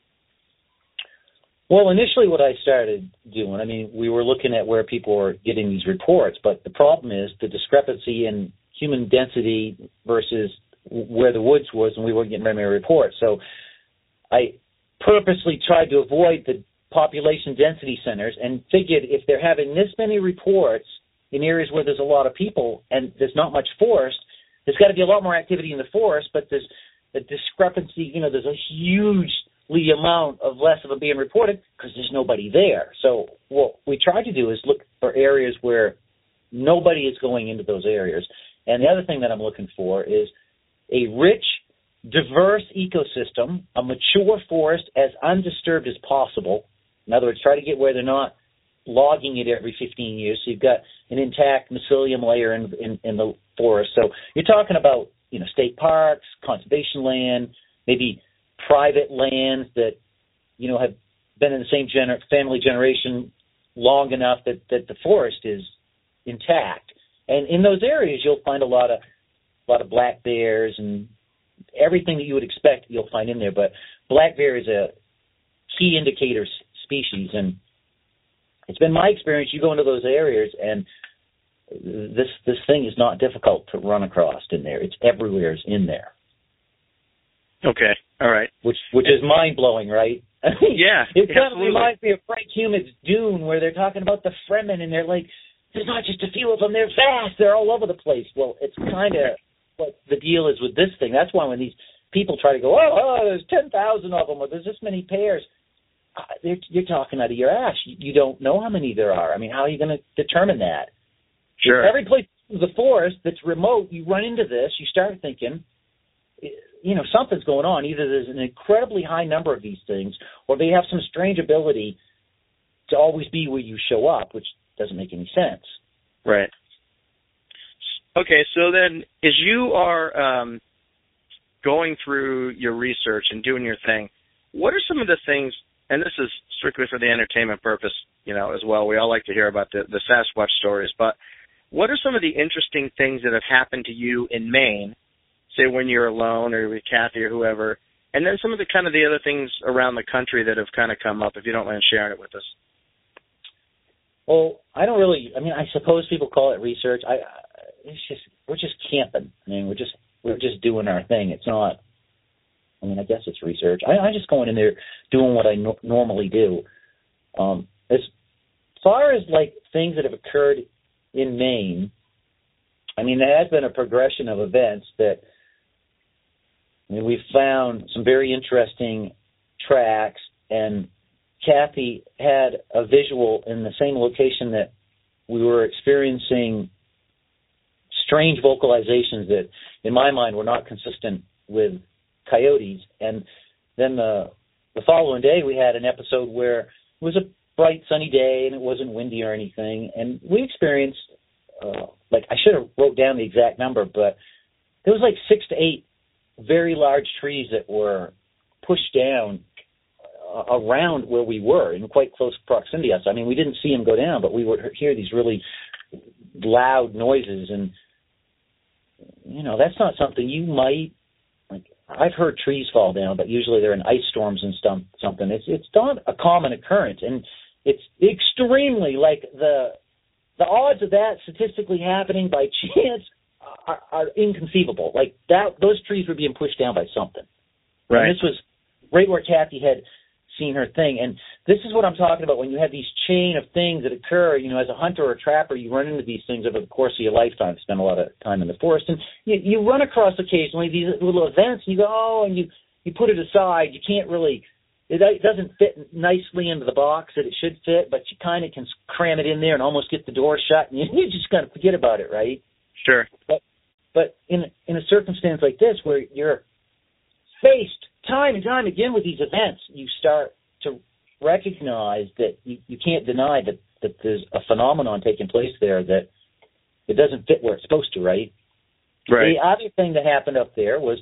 Well, initially what I started doing, we were looking at where people were getting these reports, but the problem is the discrepancy in human density versus where the woods was, and we weren't getting very many reports. So I purposely tried to avoid the population density centers and figured if they're having this many reports in areas where there's a lot of people and there's not much forest, there's got to be a lot more activity in the forest, but there's a discrepancy, there's a huge amount of less of them being reported because there's nobody there. So what we try to do is look for areas where nobody is going into those areas. And the other thing that I'm looking for is a rich, diverse ecosystem, a mature forest as undisturbed as possible. In other words, try to get where they're not logging it every 15 years. So you've got an intact mycelium layer in the forest. So you're talking about, state parks, conservation land, maybe private lands that, have been in the same family generation long enough that the forest is intact. And in those areas, you'll find a lot of black bears and everything that you would expect you'll find in there. But black bear is a key indicator species, and it's been my experience. You go into those areas, and this thing is not difficult to run across in there. It's everywhere in there. Okay, all right. Which is mind blowing, right? Yeah, it kind of absolutely. reminds me of Frank Human's Dune, where they're talking about the Fremen, and they're like, there's not just a few of them, they're vast, they're all over the place. Well, it's kind of what the deal is with this thing. That's why when these people try to go, there's 10,000 of them, or there's this many pairs, you're talking out of your ass. You don't know how many there are. I mean, how are you going to determine that? Sure. Every place in the forest that's remote, you run into this, you start thinking, something's going on. Either there's an incredibly high number of these things, or they have some strange ability to always be where you show up, which doesn't make any sense. Right. Okay, so then as you are going through your research and doing your thing, what are some of the things, and this is strictly for the entertainment purpose, as well. We all like to hear about the Sasquatch stories, but what are some of the interesting things that have happened to you in Maine, say when you're alone or with Kathy or whoever, and then some of the kind of the other things around the country that have kind of come up, if you don't mind sharing it with us? Well, I suppose people call it research. We're just camping. I mean, we're just doing our thing. It's not, I guess it's research. I'm just going in there doing what I normally do. As far as like things that have occurred in Maine, there has been a progression of events that we've found some very interesting tracks, and Kathy had a visual in the same location that we were experiencing strange vocalizations that, in my mind, were not consistent with coyotes. And then the following day, we had an episode where it was a bright, sunny day, and it wasn't windy or anything. And we experienced, I should have wrote down the exact number, but there was like 6 to 8 very large trees that were pushed down around where we were in quite close proximity to us. We didn't see them go down, but we would hear these really loud noises, and that's not something you might like. I've heard trees fall down, but usually they're in ice storms and something. It's not a common occurrence, and it's extremely like the odds of that statistically happening by chance are inconceivable. Like that, those trees were being pushed down by something. Right. And this was right where Kathy had seen her thing. And this is what I'm talking about when you have these chain of things that occur. As a hunter or a trapper, you run into these things over the course of your lifetime, spend a lot of time in the forest, and you run across occasionally these little events, and you go, and you put it aside. You can't really, it doesn't fit nicely into the box that it should fit, but you kind of can cram it in there and almost get the door shut, and you just kind of forget about it, right? Sure. But in a circumstance like this, where you're faced time and time again with these events, you start to recognize that you can't deny that there's a phenomenon taking place there that it doesn't fit where it's supposed to, right? Right. The other thing that happened up there was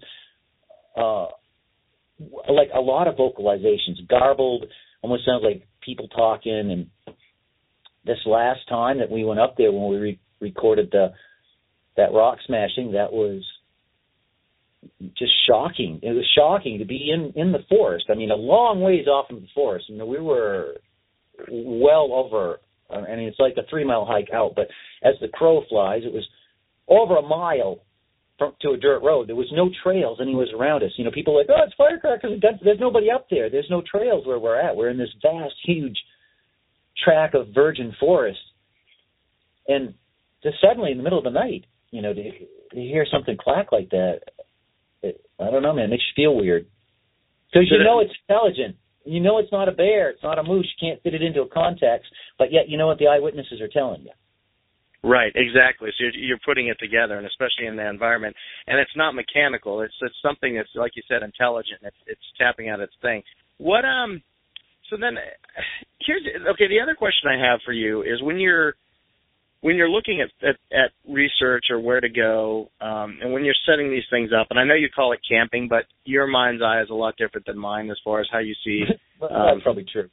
like a lot of vocalizations, garbled, almost sounds like people talking. And this last time that we went up there when we recorded that rock smashing, that was just shocking. It was shocking to be in the forest. A long ways off from the forest. We were well over, it's like a 3-mile hike out, but as the crow flies, it was over a mile to a dirt road. There was no trails anywhere around us. People are like, it's firecrackers. There's nobody up there. There's no trails where we're at. We're in this vast, huge tract of virgin forest. And just suddenly in the middle of the night, to hear something clack like that, I don't know, man. It makes you feel weird. Because it's intelligent. It's not a bear. It's not a moose. You can't fit it into a context. But yet what the eyewitnesses are telling you. Right, exactly. So you're putting it together, and especially in the environment. And it's not mechanical. It's something that's, like you said, intelligent. It's tapping out its thing. What So then the other question I have for you is when you're looking at research or where to go, and when you're setting these things up, and I know you call it camping, but your mind's eye is a lot different than mine as far as how you see. That's probably true.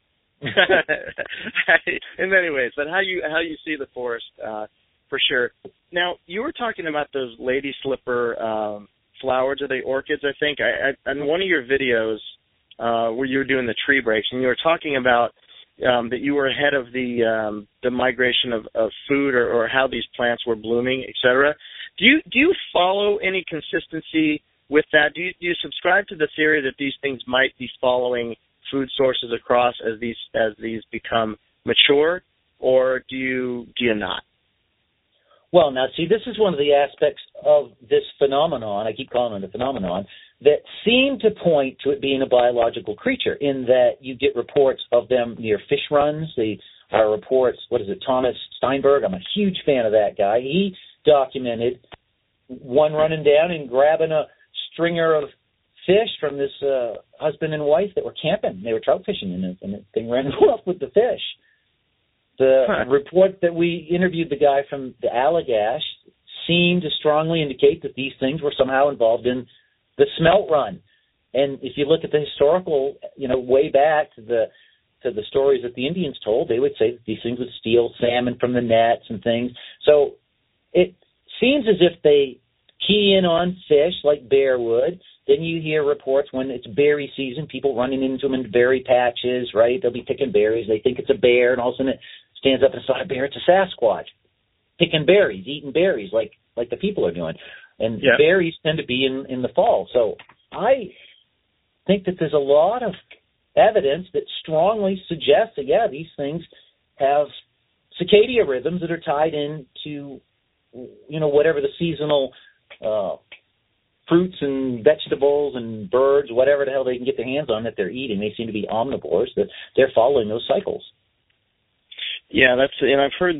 In many ways, but how you see the forest, for sure. Now, you were talking about those lady slipper flowers, or the orchids, I think. In one of your videos where you were doing the tree breaks, and you were talking about that you were ahead of the migration of food, or how these plants were blooming, etc. Do you follow any consistency with that? Do you subscribe to the theory that these things might be following food sources across as these become mature, or do you not? Well, now, see, this is one of the aspects of this phenomenon, I keep calling it a phenomenon, that seem to point to it being a biological creature, in that you get reports of them near fish runs. There are reports, Thomas Steinberg, I'm a huge fan of that guy. He documented one running down and grabbing a stringer of fish from this husband and wife that were camping. They were trout fishing, and the thing ran off with the fish. The report that we interviewed the guy from the Allagash seemed to strongly indicate that these things were somehow involved in the smelt run. And if you look at the historical, way back to the stories that the Indians told, they would say that these things would steal salmon from the nets and things. So it seems as if they key in on fish like bear would. Then you hear reports when it's berry season, people running into them in berry patches, right? They'll be picking berries. They think it's a bear, and all of a sudden it stands up and it's not a bear, it's a Sasquatch. Picking berries, eating berries like the people are doing. And berries tend to be in the fall. So I think that there's a lot of evidence that strongly suggests that, these things have circadian rhythms that are tied into, whatever the seasonal fruits and vegetables and birds, whatever the hell they can get their hands on that they're eating. They seem to be omnivores, that they're following those cycles. Yeah, I've heard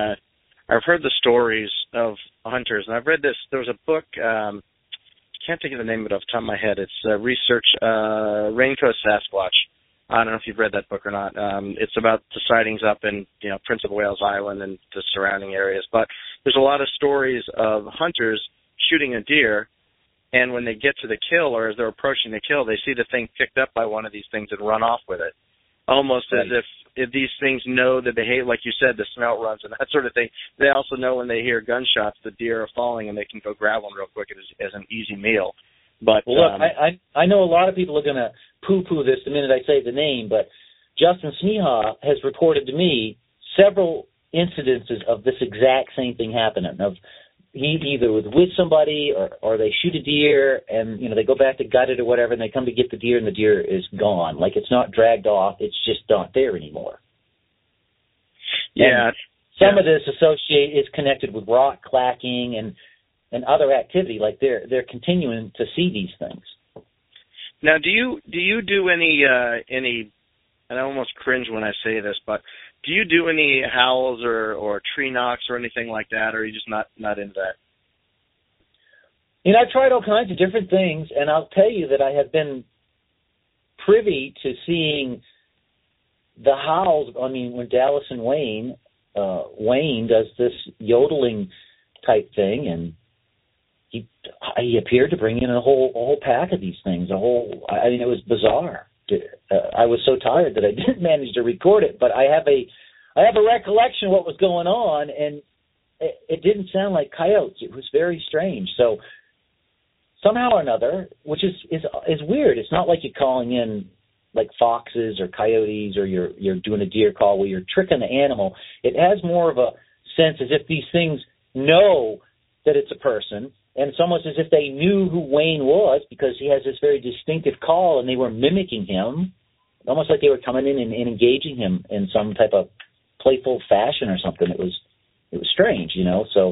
the stories of hunters, and I've read this. There was a book, I can't think of the name of it off the top of my head. It's Research Raincoast Sasquatch. I don't know if you've read that book or not. It's about the sightings up in Prince of Wales Island and the surrounding areas. But there's a lot of stories of hunters shooting a deer, and when they get to the kill, or as they're approaching the kill, they see the thing picked up by one of these things and run off with it. Almost as if these things know the behavior, like you said, the smelt runs and that sort of thing. They also know when they hear gunshots, the deer are falling, and they can go grab one real quick as an easy meal. But look, I know a lot of people are going to poo-poo this the minute I say the name, but Justin Sneha has reported to me several incidences of this exact same thing happening. Of he either was with somebody or they shoot a deer and they go back to gut it or whatever, and they come to get the deer and the deer is gone. Like, it's not dragged off, it's just not there anymore. Yeah. And some of this is connected with rock clacking and other activity. Like, they're continuing to see these things. Now, do you do any and I almost cringe when I say this, but do you do any howls or tree knocks or anything like that, or are you just not into that? I've tried all kinds of different things, and I'll tell you that I have been privy to seeing the howls. I mean, when Dallas and Wayne does this yodeling type thing, and he appeared to bring in a whole pack of these things. It was bizarre. I was so tired that I didn't manage to record it, but I have a recollection of what was going on, and it didn't sound like coyotes. It was very strange. So somehow or another, which is weird. It's not like you're calling in like foxes or coyotes, or you're doing a deer call where you're tricking the animal. It has more of a sense as if these things know that it's a person. And it's almost as if they knew who Wayne was, because he has this very distinctive call, and they were mimicking him, almost like they were coming in and engaging him in some type of playful fashion or something. It was strange, So,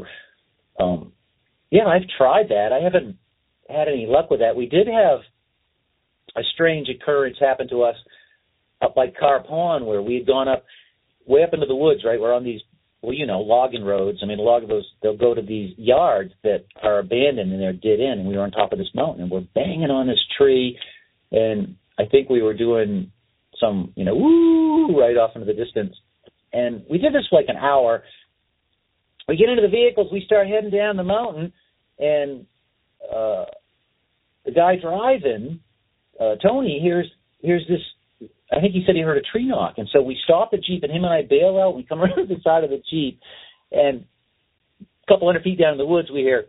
I've tried that. I haven't had any luck with that. We did have a strange occurrence happen to us up by Carr Pond, where we had gone way up into the woods, right? We're on these logging roads. I mean, a lot of those, they'll go to these yards that are abandoned and they're dead end, and we were on top of this mountain, and we're banging on this tree, and I think we were doing some, woo, right off into the distance. And we did this for like an hour. We get into the vehicles, we start heading down the mountain, and the guy driving, Tony, here's this I think he said he heard a tree knock. And so we stop the Jeep, and him and I bail out. We come around the side of the Jeep, and a couple hundred feet down in the woods, we hear,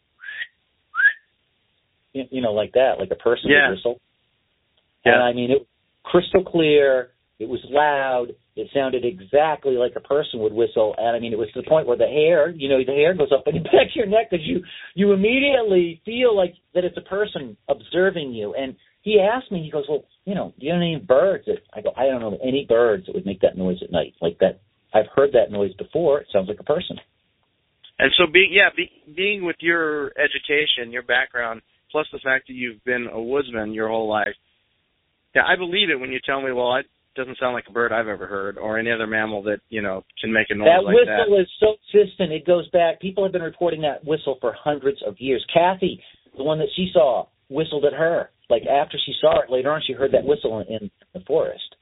like that, like a person would whistle. Yeah. And I mean, it was crystal clear. It was loud. It sounded exactly like a person would whistle. And I mean, it was to the point where the hair goes up in the back of your neck because you immediately feel like that it's a person observing you. And he asked me, he goes, well, do you know any birds that, I go, I don't know any birds that would make that noise at night like that. I've heard that noise before. It sounds like a person. And so being with your education, your background, plus the fact that you've been a woodsman your whole life, yeah, I believe it when you tell me, well, it doesn't sound like a bird I've ever heard or any other mammal that, can make a noise like that. That whistle is so consistent. It goes back. People have been reporting that whistle for hundreds of years. Kathy, the one that she saw, whistled at her. Like after she saw it later on, she heard that whistle in the forest.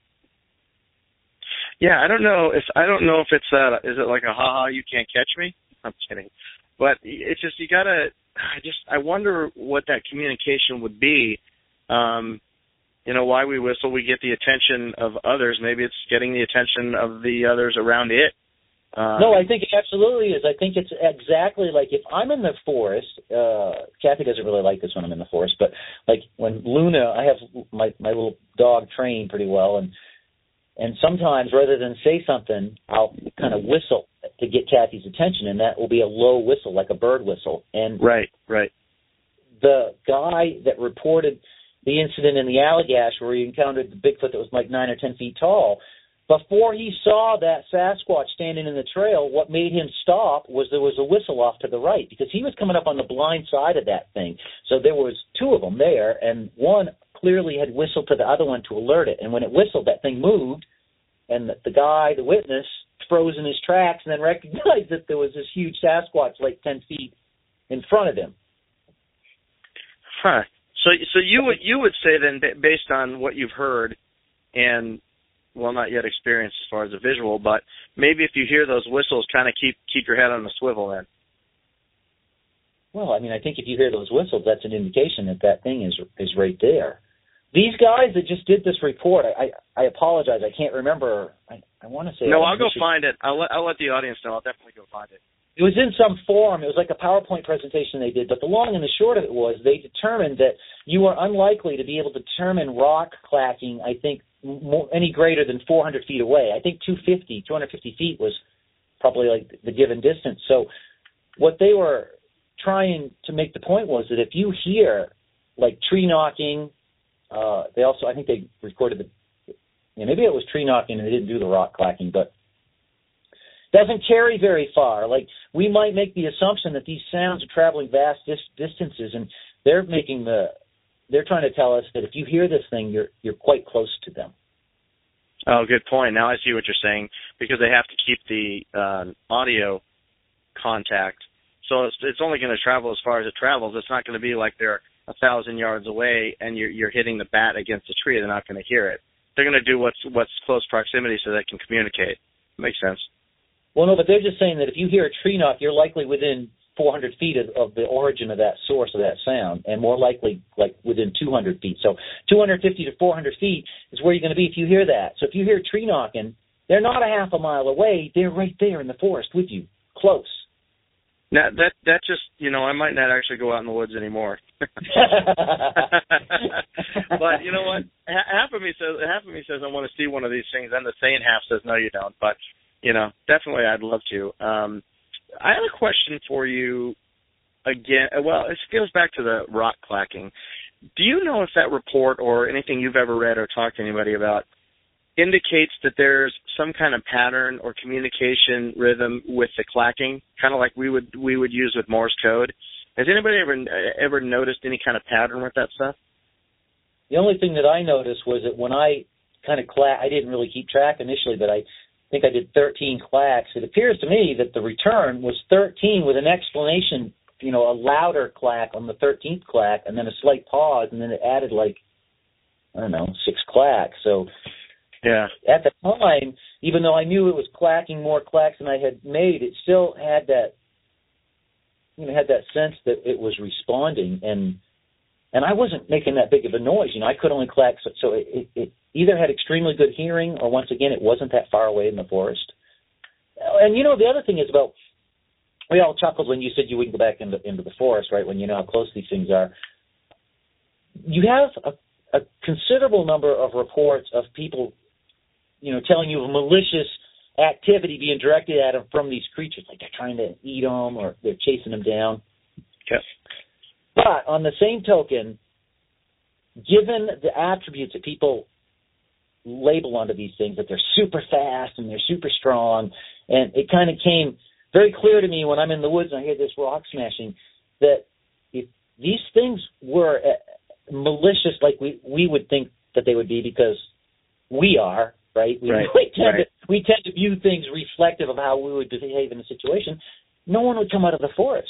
Yeah, I don't know if it's is it like a ha-ha, you can't catch me? I'm kidding. But it's just, I wonder what that communication would be. Why we whistle, we get the attention of others. Maybe it's getting the attention of the others around it. No, I think it absolutely is. I think it's exactly like if I'm in the forest, Kathy doesn't really like this when I'm in the forest, but like when Luna, I have my little dog trained pretty well, and sometimes rather than say something, I'll kind of whistle to get Kathy's attention, and that will be a low whistle, like a bird whistle. And right. The guy that reported the incident in the Allagash where he encountered the Bigfoot that was like 9 or 10 feet tall, before he saw that Sasquatch standing in the trail, what made him stop was there was a whistle off to the right because he was coming up on the blind side of that thing. So there was two of them there, and one clearly had whistled to the other one to alert it. And when it whistled, that thing moved, and the guy, the witness, froze in his tracks and then recognized that there was this huge Sasquatch like 10 feet in front of him. Huh. So you would say then, based on what you've heard and, well, not yet experienced as far as a visual, but maybe if you hear those whistles, kind of keep your head on the swivel then. Well, I mean, I think if you hear those whistles, that's an indication that thing is right there. These guys that just did this report, I apologize, I can't remember. I want to say. No, I'll go find it. I'll let the audience know. I'll definitely go find it. It was in some form. It was like a PowerPoint presentation they did. But the long and the short of it was they determined that you are unlikely to be able to determine rock clacking, I think, any greater than 400 feet away. I think 250 feet was probably like the given distance. So what they were trying to make the point was that if you hear like tree knocking, they also, I think they recorded maybe it was tree knocking and they didn't do the rock clacking, but doesn't carry very far. Like we might make the assumption that these sounds are traveling vast distances, and they're trying to tell us that if you hear this thing, you're quite close to them. Oh, good point. Now I see what you're saying, because they have to keep the audio contact. So it's only going to travel as far as it travels. It's not going to be like they're 1,000 yards away and you're hitting the bat against a tree. They're not going to hear it. They're going to do what's close proximity so they can communicate. Makes sense. Well, no, but they're just saying that if you hear a tree knock, you're likely within 400 feet of the origin of that source of that sound, and more likely like within 200 feet. So 250 to 400 feet is where you're going to be if you hear that. So if you hear tree knocking, they're not a half a mile away. They're right there in the forest with you, close. Now, that just, I might not actually go out in the woods anymore. But you know what? Half of me says I want to see one of these things, and the sane half says no, you don't. But definitely I'd love to. I have a question for you again. Well, it goes back to the rock clacking. Do you know if that report or anything you've ever read or talked to anybody about indicates that there's some kind of pattern or communication rhythm with the clacking, kind of like we would use with Morse code? Has anybody ever noticed any kind of pattern with that stuff? The only thing that I noticed was that when I kind of I didn't really keep track initially, but I think I did 13 clacks. It appears to me that the return was 13 with an explanation, a louder clack on the 13th clack, and then a slight pause, and then it added 6 clacks. So yeah, at the time, even though I knew it was clacking more clacks than I had made, it still had that, had that sense that it was responding. And and I wasn't making that big of a noise. I could only collect, so it either had extremely good hearing, or once again, it wasn't that far away in the forest. And the other thing is we all chuckled when you said you wouldn't go back into the forest, right? When you know how close these things are. You have a considerable number of reports of people, telling you of malicious activity being directed at them from these creatures, like they're trying to eat them or they're chasing them down. Okay. But on the same token, given the attributes that people label onto these things, that they're super fast and they're super strong, and it kind of came very clear to me when I'm in the woods and I hear this rock smashing, that if these things were malicious like we would think that they would be, because we are, right? We tend to view things reflective of how we would behave in a situation. No one would come out of the forest.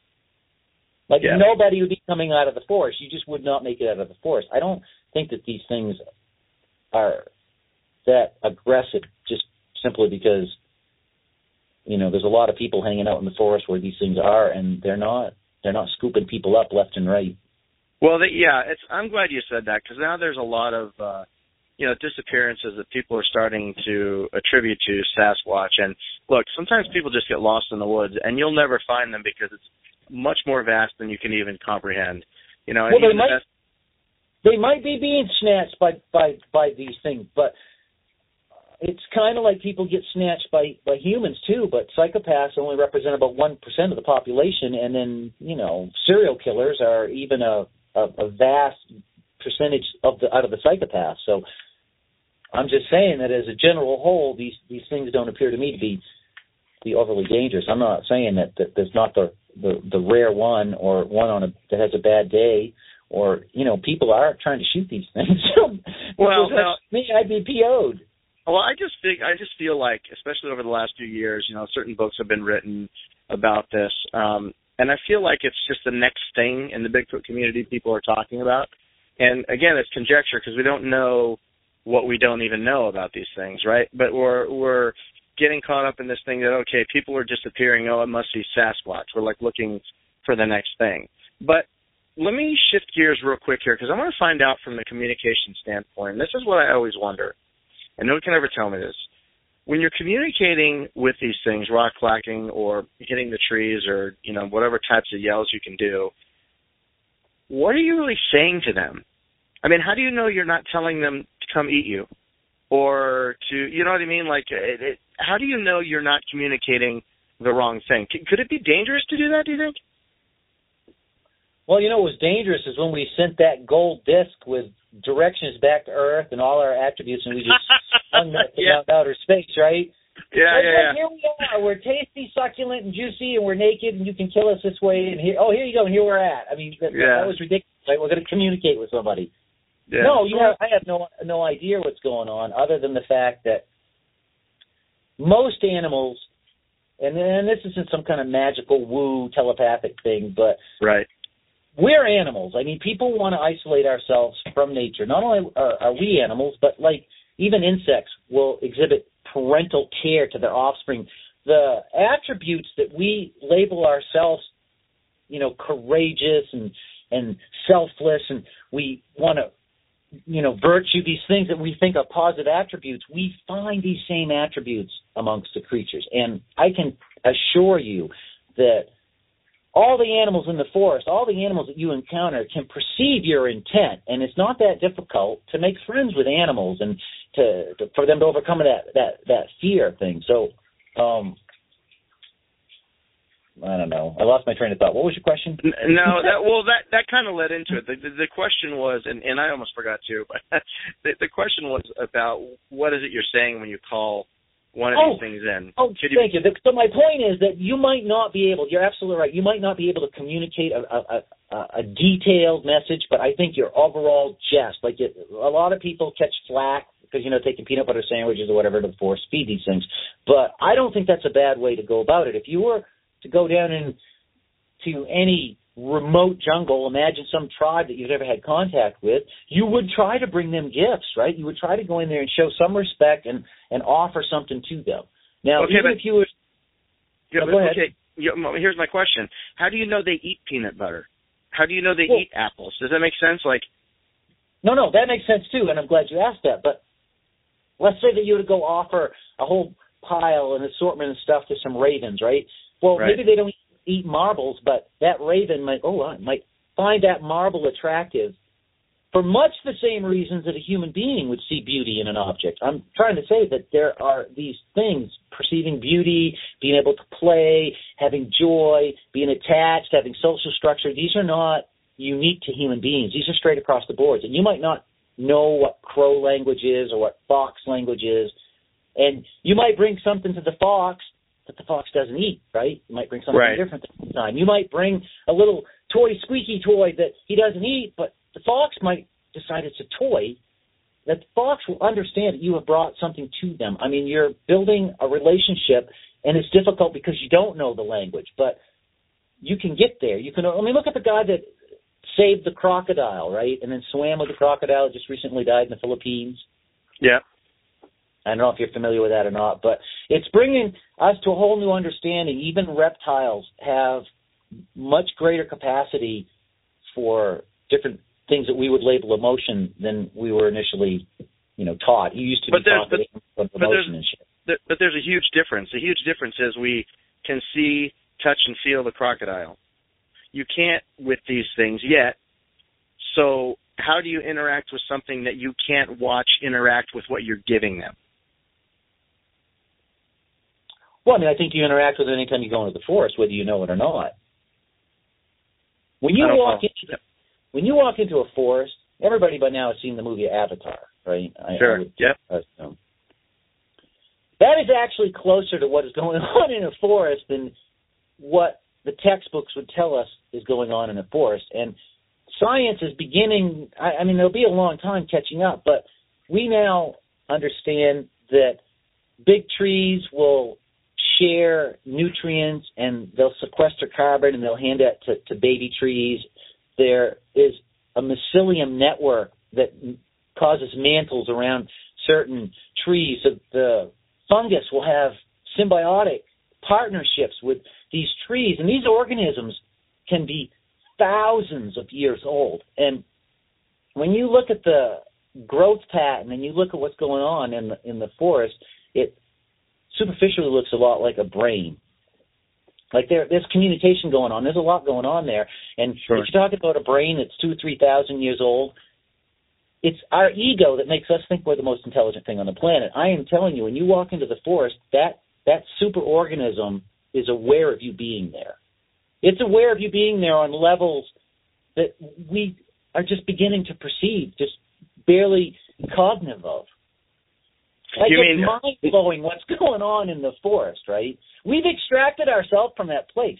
Nobody would be coming out of the forest. You just would not make it out of the forest. I don't think that these things are that aggressive just simply because, there's a lot of people hanging out in the forest where these things are, and they're not scooping people up left and right. Well, I'm glad you said that, because now there's a lot of disappearances that people are starting to attribute to Sasquatch. And look, sometimes people just get lost in the woods, and you'll never find them because it's much more vast than you can even comprehend. They might be being snatched by these things, but it's kind of like people get snatched by humans too. But psychopaths only represent about 1% of the population, and then serial killers are even a vast percentage out of the psychopaths. So I'm just saying that as a general whole, these things don't appear to me to be overly dangerous. I'm not saying that there's not the rare one, or one that has a bad day, or people are trying to shoot these things. Well, me, I'd be PO'd. Well, I just feel like, especially over the last few years, certain books have been written about this, and I feel like it's just the next thing in the Bigfoot community people are talking about. And again, it's conjecture because we don't know what we don't even know about these things, right? But we're getting caught up in this thing that, okay, people are disappearing. Oh, it must be Sasquatch. We're looking for the next thing. But let me shift gears real quick here, because I want to find out from the communication standpoint. And this is what I always wonder, and no one can ever tell me this. When you're communicating with these things, rock clacking or hitting the trees or, whatever types of yells you can do, what are you really saying to them? I mean, how do you know you're not telling them to come eat you? Or to, you know what I mean? How do you know you're not communicating the wrong thing? Could it be dangerous to do that, do you think? Well, what was dangerous is when we sent that gold disc with directions back to Earth and all our attributes, and we just hung that thing out in outer space, right? Yeah. Here we are. We're tasty, succulent, and juicy, and we're naked, and you can kill us this way. And here you go, and here we're at. I mean, that was ridiculous. Right? We're going to communicate with somebody. Yeah. No, I have no idea what's going on, other than the fact that most animals, and this isn't some kind of magical woo telepathic thing, but right. We're animals. I mean, people want to isolate ourselves from nature. Not only are we animals, but even insects will exhibit parental care to their offspring. The attributes that we label ourselves, courageous and selfless, and we want to, virtue, these things that we think are positive attributes, we find these same attributes amongst the creatures. And I can assure you that all the animals in the forest, all the animals that you encounter can perceive your intent, and it's not that difficult to make friends with animals and for them to overcome that fear thing. So, I don't know. I lost my train of thought. What was your question? No, that kind of led into it. The question was, and I almost forgot to, but the question was about what is it you're saying when you call one of these things in. Thank you. So my point is that you might not be able, you're absolutely right, you might not be able to communicate a detailed message, but I think your overall jest, a lot of people catch flack because, taking peanut butter sandwiches or whatever to force feed these things. But I don't think that's a bad way to go about it. If you were to go down into any remote jungle, imagine some tribe that you've never had contact with, you would try to bring them gifts, right? You would try to go in there and show some respect and offer something to them. Now, if you were... go ahead. Okay, here's my question. How do you know they eat peanut butter? How do you know they eat apples? Does that make sense? Like, no, that makes sense too, and I'm glad you asked that. But let's say that you were to go offer a whole pile, an assortment of stuff to some ravens, right? Well, right. maybe they don't eat marbles, but that raven might find that marble attractive for much the same reasons that a human being would see beauty in an object. I'm trying to say that there are these things, perceiving beauty, being able to play, having joy, being attached, having social structure. These are not unique to human beings. These are straight across the board. And you might not know what crow language is or what fox language is, and you might bring something to the fox that the fox doesn't eat, right? You might bring something right. different this time. You might bring a little squeaky toy that he doesn't eat, but the fox might decide it's a toy that the fox will understand that you have brought something to them. I mean, you're building a relationship, and it's difficult because you don't know the language, but you can get there. You can. Look at the guy that saved the crocodile, right, and then swam with the crocodile. Just recently died in the Philippines. Yeah. I don't know if you're familiar with that or not, but it's bringing us to a whole new understanding. Even reptiles have much greater capacity for different things that we would label emotion than we were initially, taught. You used to be taught emotion and shit. But there's a huge difference. The huge difference is we can see, touch, and feel the crocodile. You can't with these things yet. So how do you interact with something that you can't watch interact with what you're giving them? Well, I think you interact with it anytime you go into the forest, whether you know it or not. When you walk into a forest, everybody by now has seen the movie Avatar, right? Sure. Yep. That is actually closer to what is going on in a forest than what the textbooks would tell us is going on in a forest. And science is beginning, there'll be a long time catching up, but we now understand that big trees will share nutrients and they'll sequester carbon and they'll hand it to baby trees. There is a mycelium network that causes mantles around certain trees. So the fungus will have symbiotic partnerships with these trees, and these organisms can be thousands of years old. And when you look at the growth pattern and you look at what's going on in the forest, it superficially looks a lot like a brain. Like there's communication going on. There's a lot going on there. And sure. If you're talking about a brain that's 2,000 or 3,000 years old, it's our ego that makes us think we're the most intelligent thing on the planet. I am telling you, when you walk into the forest, that superorganism is aware of you being there. It's aware of you being there on levels that we are just beginning to perceive, just barely cognitive of. It's mind-blowing what's going on in the forest, right? We've extracted ourselves from that place.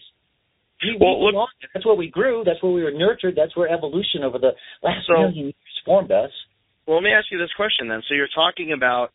That's where we grew. That's where we were nurtured. That's where evolution over the last million years formed us. Well, let me ask you this question then. So you're talking about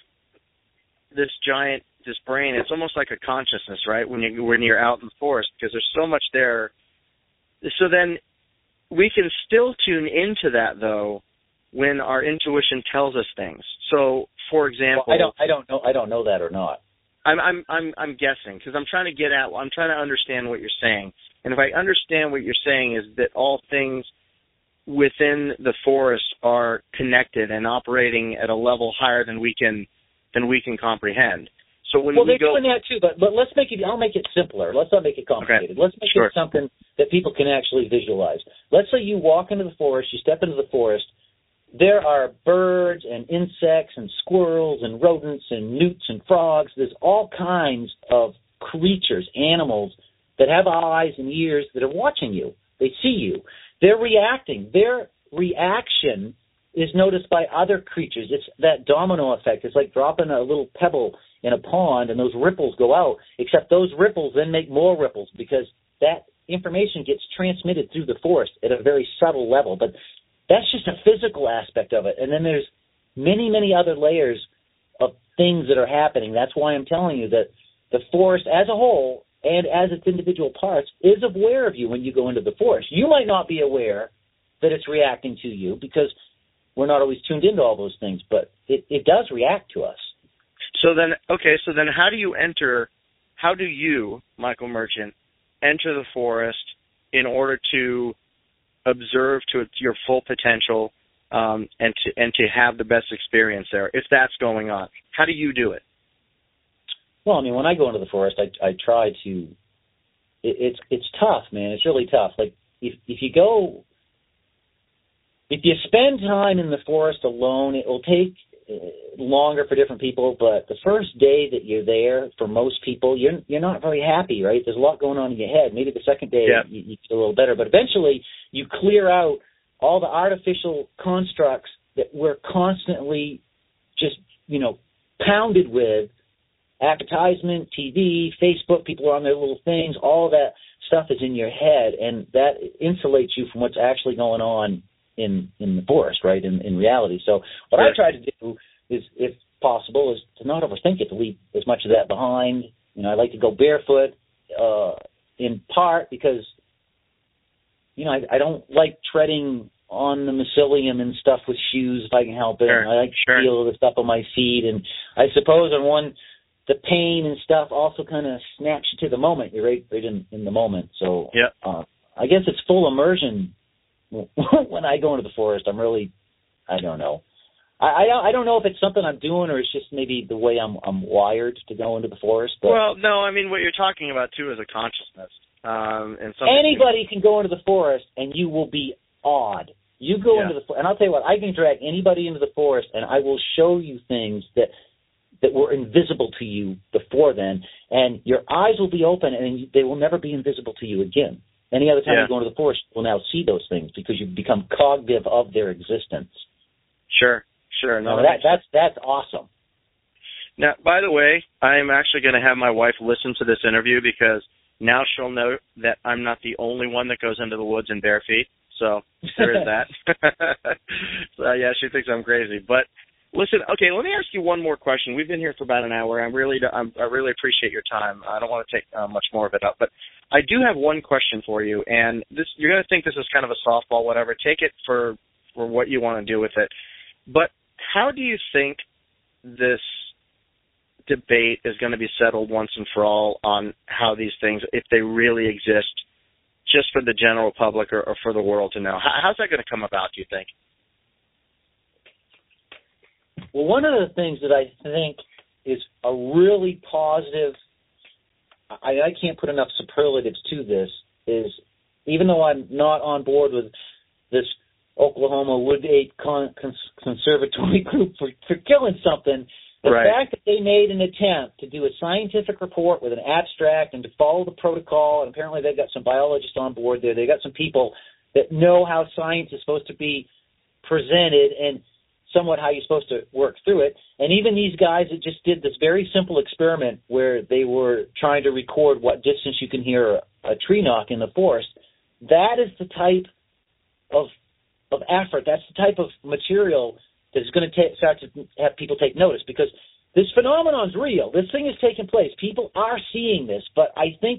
this brain. It's almost like a consciousness, right, when you're out in the forest, because there's so much there. So then we can still tune into that, though, when our intuition tells us things. So, for example, I don't know that or not. I'm guessing because I'm trying to understand what you're saying. And if I understand what you're saying is that all things within the forest are connected and operating at a level higher than we can comprehend. So when they're doing that too, but I'll make it simpler. Let's not make it complicated. Okay. Let's make it something that people can actually visualize. Let's say you walk into the forest, you step into the forest. There are birds and insects and squirrels and rodents and newts and frogs. There's all kinds of creatures, animals that have eyes and ears that are watching you. They see you. They're reacting. Their reaction is noticed by other creatures. It's that domino effect. It's like dropping a little pebble in a pond and those ripples go out, except those ripples then make more ripples because that information gets transmitted through the forest at a very subtle level. But that's just a physical aspect of it. And then there's many, many other layers of things that are happening. That's why I'm telling you that the forest as a whole and as its individual parts is aware of you when you go into the forest. You might not be aware that it's reacting to you because we're not always tuned into all those things, but it does react to us. So then how do you, Michael Merchant, enter the forest in order to observe to your full potential and to have the best experience there, if that's going on? How do you do it? Well, I mean, when I go into the forest, I try to. It's tough, man. It's really tough. Like if you spend time in the forest alone, it will take longer for different people. But the first day that you're there, for most people, you're not very happy, right? There's a lot going on in your head. Maybe the second day you feel a little better, but eventually you clear out all the artificial constructs that we're constantly just pounded with. Advertisement, TV, Facebook, people are on their little things, all that stuff is in your head, and that insulates you from what's actually going on in the forest, right, in reality. So what I try to do is, if possible, is to not overthink it, to leave as much of that behind. I like to go barefoot, in part because, I don't like treading on the mycelium and stuff with shoes if I can help it. Sure. I like to feel the stuff on my feet, and I suppose the pain and stuff also kind of snaps you to the moment. You're right in the moment. So I guess it's full immersion when I go into the forest. I'm really, I don't know. I don't know if it's something I'm doing or it's just maybe the way I'm wired to go into the forest. But well, no, I mean, what you're talking about, too, is a consciousness. And anybody can go into the forest and you will be awed. You go into the forest, and I'll tell you what, I can drag anybody into the forest and I will show you things that were invisible to you before then, and your eyes will be open, and they will never be invisible to you again. Any other time you go into the forest, you will now see those things because you've become cognitive of their existence. Sure. No, that's awesome. Now, by the way, I'm actually going to have my wife listen to this interview because now she'll know that I'm not the only one that goes into the woods in bare feet. So there is that. So, she thinks I'm crazy, but. Listen, okay, let me ask you one more question. We've been here for about an hour. I really appreciate your time. I don't want to take much more of it up, but I do have one question for you, and you're going to think this is kind of a softball, whatever. Take it for what you want to do with it. But how do you think this debate is going to be settled once and for all on how these things, if they really exist, just for the general public or for the world to know? How's that going to come about, do you think? Well, one of the things that I think is a really positive, I can't put enough superlatives to this, is even though I'm not on board with this Oklahoma Wood 8 Conservatory group for killing something, the fact that they made an attempt to do a scientific report with an abstract and to follow the protocol, and apparently they've got some biologists on board there, they've got some people that know how science is supposed to be presented and somewhat how you're supposed to work through it. And even these guys that just did this very simple experiment where they were trying to record what distance you can hear a tree knock in the forest, that is the type of effort, that's the type of material that's going to start to have people take notice, because this phenomenon's real. This thing is taking place. People are seeing this, but I think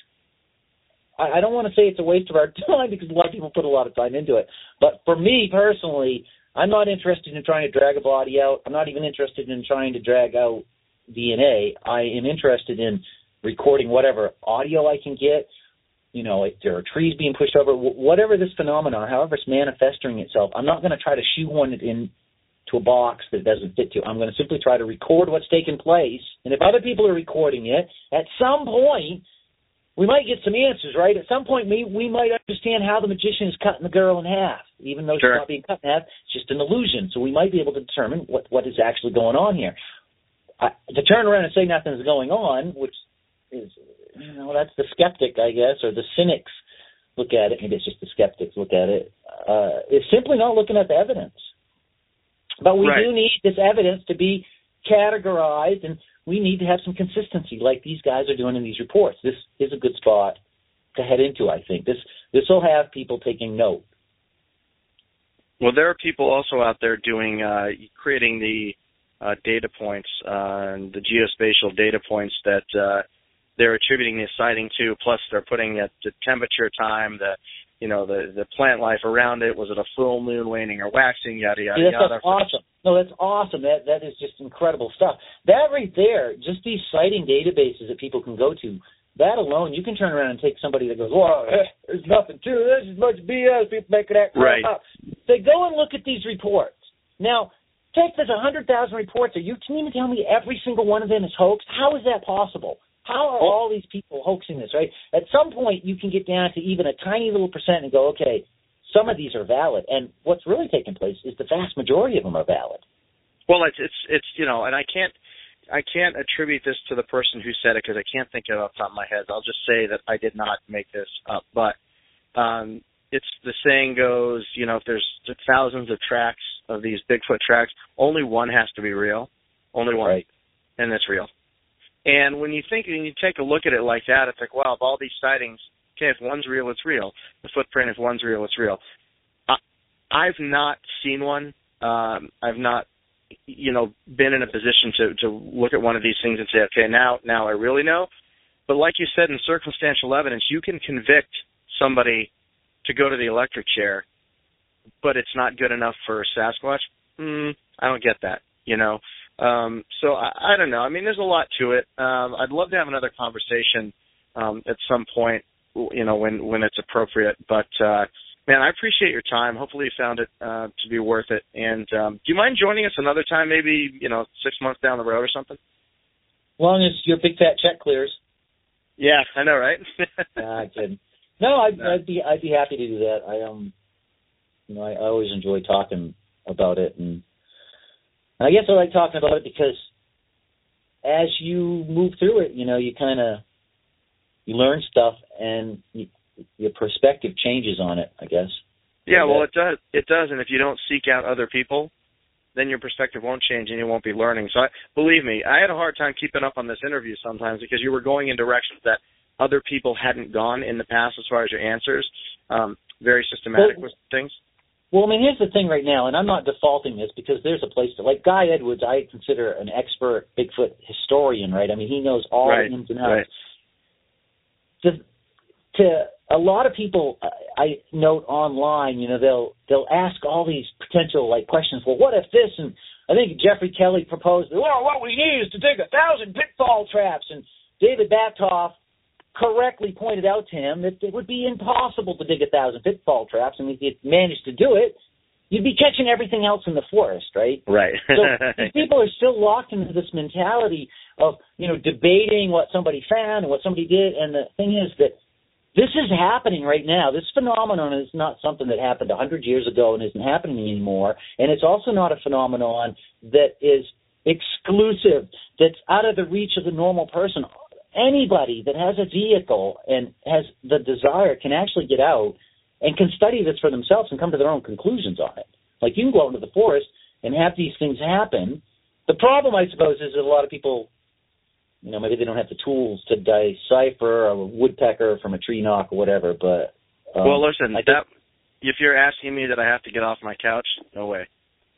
I don't want to say it's a waste of our time because a lot of people put a lot of time into it. But for me personally, I'm not interested in trying to drag a body out. I'm not even interested in trying to drag out DNA. I am interested in recording whatever audio I can get. If there are trees being pushed over, whatever this phenomenon, however it's manifesting itself, I'm not going to try to shoehorn it into a box that it doesn't fit to. I'm going to simply try to record what's taking place. And if other people are recording it, at some point, we might get some answers, right? At some point, we might understand how the magician is cutting the girl in half, even though she's not being cut in half. It's just an illusion. So we might be able to determine what is actually going on here. To turn around and say nothing's going on, which is, that's the skeptic, I guess, or the cynics look at it. Maybe it's just the skeptics look at it. It's simply not looking at the evidence. But we do need this evidence to be categorized, and we need to have some consistency like these guys are doing in these reports. This is a good spot to head into, I think. This will have people taking note. Well, there are people also out there doing creating the data points, the geospatial data points that they're attributing the sighting to, plus they're putting the temperature time, the plant life around it. Was it a full moon waning or waxing, yada, yada, yada. That's awesome. No, that's awesome. That is just incredible stuff. That right there, just these sighting databases that people can go to, that alone, you can turn around and take somebody that goes, well, there's nothing to it. This is much BS. People making that crap up. They go and look at these reports. Now, there's 100,000 reports. Can you even tell me every single one of them is hoax? How is that possible? How are all these people hoaxing this, right? At some point, you can get down to even a tiny little percent and go, okay, some of these are valid. And what's really taking place is the vast majority of them are valid. Well, it's you know, and I can't attribute this to the person who said it because I can't think of it off the top of my head. I'll just say that I did not make this up. But it's the saying goes, you know, if there's thousands of tracks of these Bigfoot tracks, only one has to be real. Only one. Right. And it's real. And when you take a look at it like that, it's like, wow, of all these sightings, okay, if one's real, it's real. The footprint, if one's real, it's real. I've not seen one. I've not, you know, been in a position to look at one of these things and say, okay, now I really know. But like you said, in circumstantial evidence, you can convict somebody to go to the electric chair, but it's not good enough for Sasquatch. I don't get that, you know. So I don't know. I mean, there's a lot to it. I'd love to have another conversation at some point, you know, when it's appropriate. But man, I appreciate your time. Hopefully you found it to be worth it. And do you mind joining us another time, maybe, you know, 6 months down the road or something? As long as your big fat check clears. Yeah, I know, right? I'm kidding. No, I'd be happy to do that. You know, I always enjoy talking about it, and I guess I like talking about it because as you move through it, you know, you learn stuff and your perspective changes on it, I guess. Yeah, well, it does. It does, and if you don't seek out other people, then your perspective won't change and you won't be learning. So believe me, I had a hard time keeping up on this interview sometimes because you were going in directions that other people hadn't gone in the past as far as your answers. Very systematic with things. Well, I mean, here's the thing right now, and I'm not defaulting this because there's a place to, like Guy Edwards, I consider an expert Bigfoot historian, right? I mean, he knows all the ins and outs. Right. To a lot of people, I note online, you know, they'll ask all these potential like questions. Well, what if this? And I think Jeffrey Kelly proposed, well, what we need is to dig 1,000 pitfall traps. And David Batoff correctly pointed out to him that it would be impossible to dig 1,000 pitfall traps. And if you managed to do it, you'd be catching everything else in the forest, right? Right. So these people are still locked into this mentality of, you know, debating what somebody found and what somebody did. And the thing is that this is happening right now. This phenomenon is not something that happened 100 years ago and isn't happening anymore. And it's also not a phenomenon that is exclusive, that's out of the reach of the normal person. Anybody that has a vehicle and has the desire can actually get out and can study this for themselves and come to their own conclusions on it. Like, you can go out into the forest and have these things happen. The problem, I suppose, is that a lot of people, you know, maybe they don't have the tools to decipher a woodpecker from a tree knock or whatever. But well, listen, if you're asking me that I have to get off my couch, no way.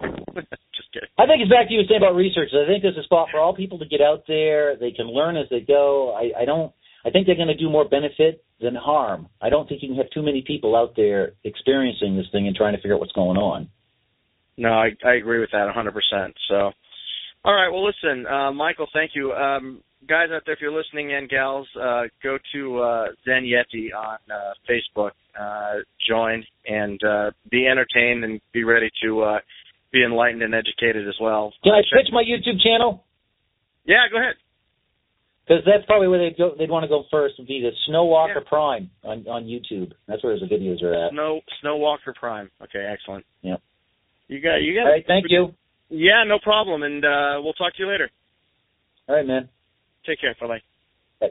Just kidding. I think it's back to you saying about research. I think there's a spot for all people to get out there. They can learn as they go. I think they're going to do more benefit than harm. I don't think you can have too many people out there experiencing this thing and trying to figure out what's going on. No, I agree with that 100%. So, all right. Well, listen, Michael, thank you. Guys out there, if you're listening, and gals, go to Zen Yeti on Facebook, join, and be entertained and be ready to be enlightened and educated as well. Can I pitch my YouTube channel? Yeah, go ahead. Because that's probably where they'd want to go first, would be the Snowwalker Prime on YouTube. That's where the videos are at. Snowwalker Prime. Okay, excellent. Yep. You got it. All right, thank you. Yeah, no problem, and we'll talk to you later. All right, man. Take care. Bye-bye. Bye.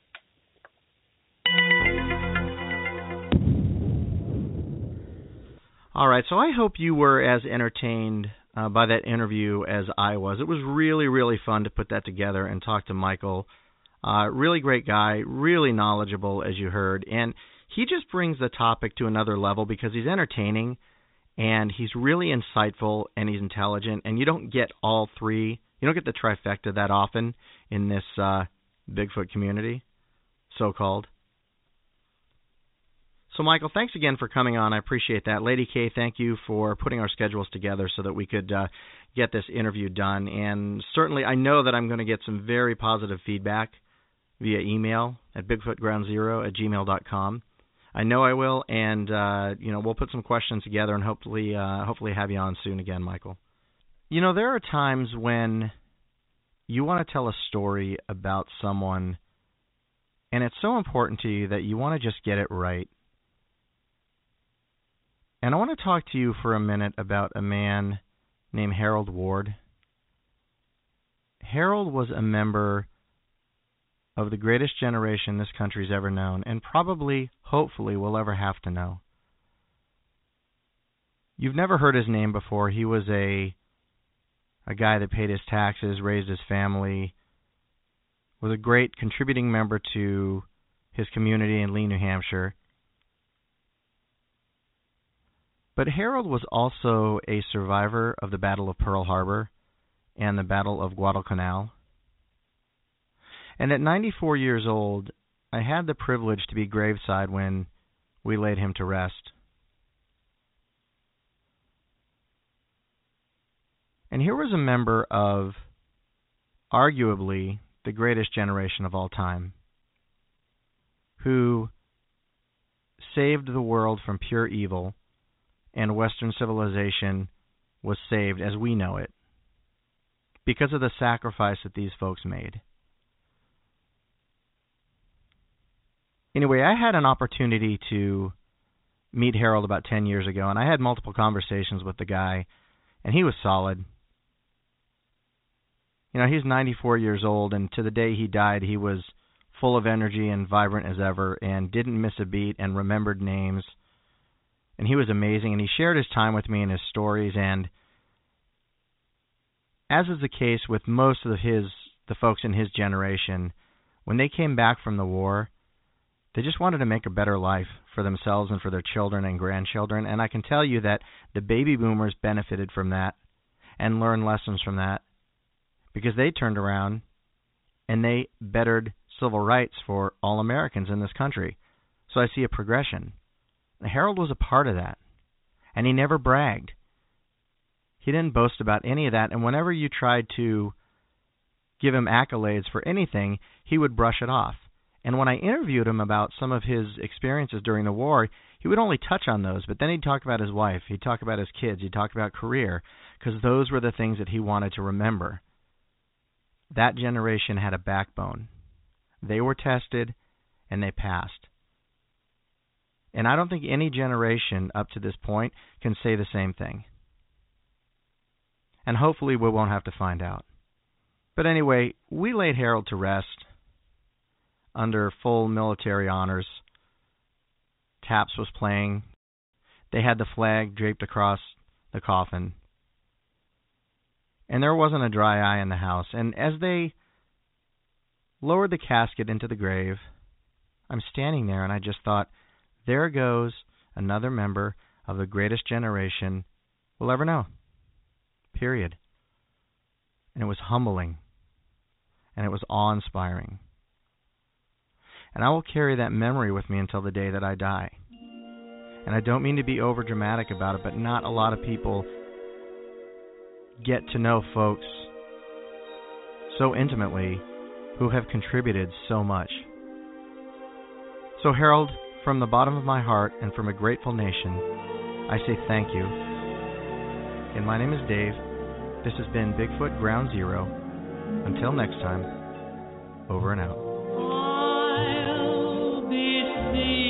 All right, so I hope you were as entertained by that interview as I was. It was really, really fun to put that together and talk to Michael. Really great guy, really knowledgeable, as you heard. And he just brings the topic to another level because he's entertaining and he's really insightful and he's intelligent. And you don't get all three. You don't get the trifecta that often in this Bigfoot community, so-called. So, Michael, thanks again for coming on. I appreciate that. Lady K, thank you for putting our schedules together so that we could get this interview done. And certainly I know that I'm going to get some very positive feedback via email at bigfootgroundzero@gmail.com. I know I will, and we'll put some questions together and hopefully have you on soon again, Michael. There are times when you want to tell a story about someone, and it's so important to you that you want to just get it right. And I want to talk to you for a minute about a man named Harold Ward. Harold was a member of the greatest generation this country's ever known, and probably, hopefully, will ever have to know. You've never heard his name before. He was a guy that paid his taxes, raised his family, was a great contributing member to his community in Lee, New Hampshire. But Harold was also a survivor of the Battle of Pearl Harbor and the Battle of Guadalcanal. And at 94 years old, I had the privilege to be graveside when we laid him to rest. And here was a member of arguably the greatest generation of all time, who saved the world from pure evil, and Western civilization was saved as we know it because of the sacrifice that these folks made. Anyway, I had an opportunity to meet Harold about 10 years ago, and I had multiple conversations with the guy, and he was solid. He's 94 years old, and to the day he died, he was full of energy and vibrant as ever and didn't miss a beat and remembered names. And he was amazing, and he shared his time with me and his stories. And as is the case with most of the folks in his generation, when they came back from the war, they just wanted to make a better life for themselves and for their children and grandchildren. And I can tell you that the baby boomers benefited from that and learned lessons from that, because they turned around and they bettered civil rights for all Americans in this country. So I see a progression. Harold was a part of that, and he never bragged. He didn't boast about any of that, and whenever you tried to give him accolades for anything, he would brush it off. And when I interviewed him about some of his experiences during the war, he would only touch on those, but then he'd talk about his wife, he'd talk about his kids, he'd talk about career, because those were the things that he wanted to remember. That generation had a backbone. They were tested, and they passed. And I don't think any generation up to this point can say the same thing. And hopefully we won't have to find out. But anyway, we laid Harold to rest under full military honors. Taps was playing. They had the flag draped across the coffin. And there wasn't a dry eye in the house. And as they lowered the casket into the grave, I'm standing there and I just thought, there goes another member of the greatest generation we'll ever know. Period. And it was humbling. And it was awe-inspiring. And I will carry that memory with me until the day that I die. And I don't mean to be overdramatic about it, but not a lot of people get to know folks so intimately who have contributed so much. So Harold, from the bottom of my heart and from a grateful nation, I say thank you. And my name is Dave. This has been Bigfoot Ground Zero. Until next time, over and out. I'll be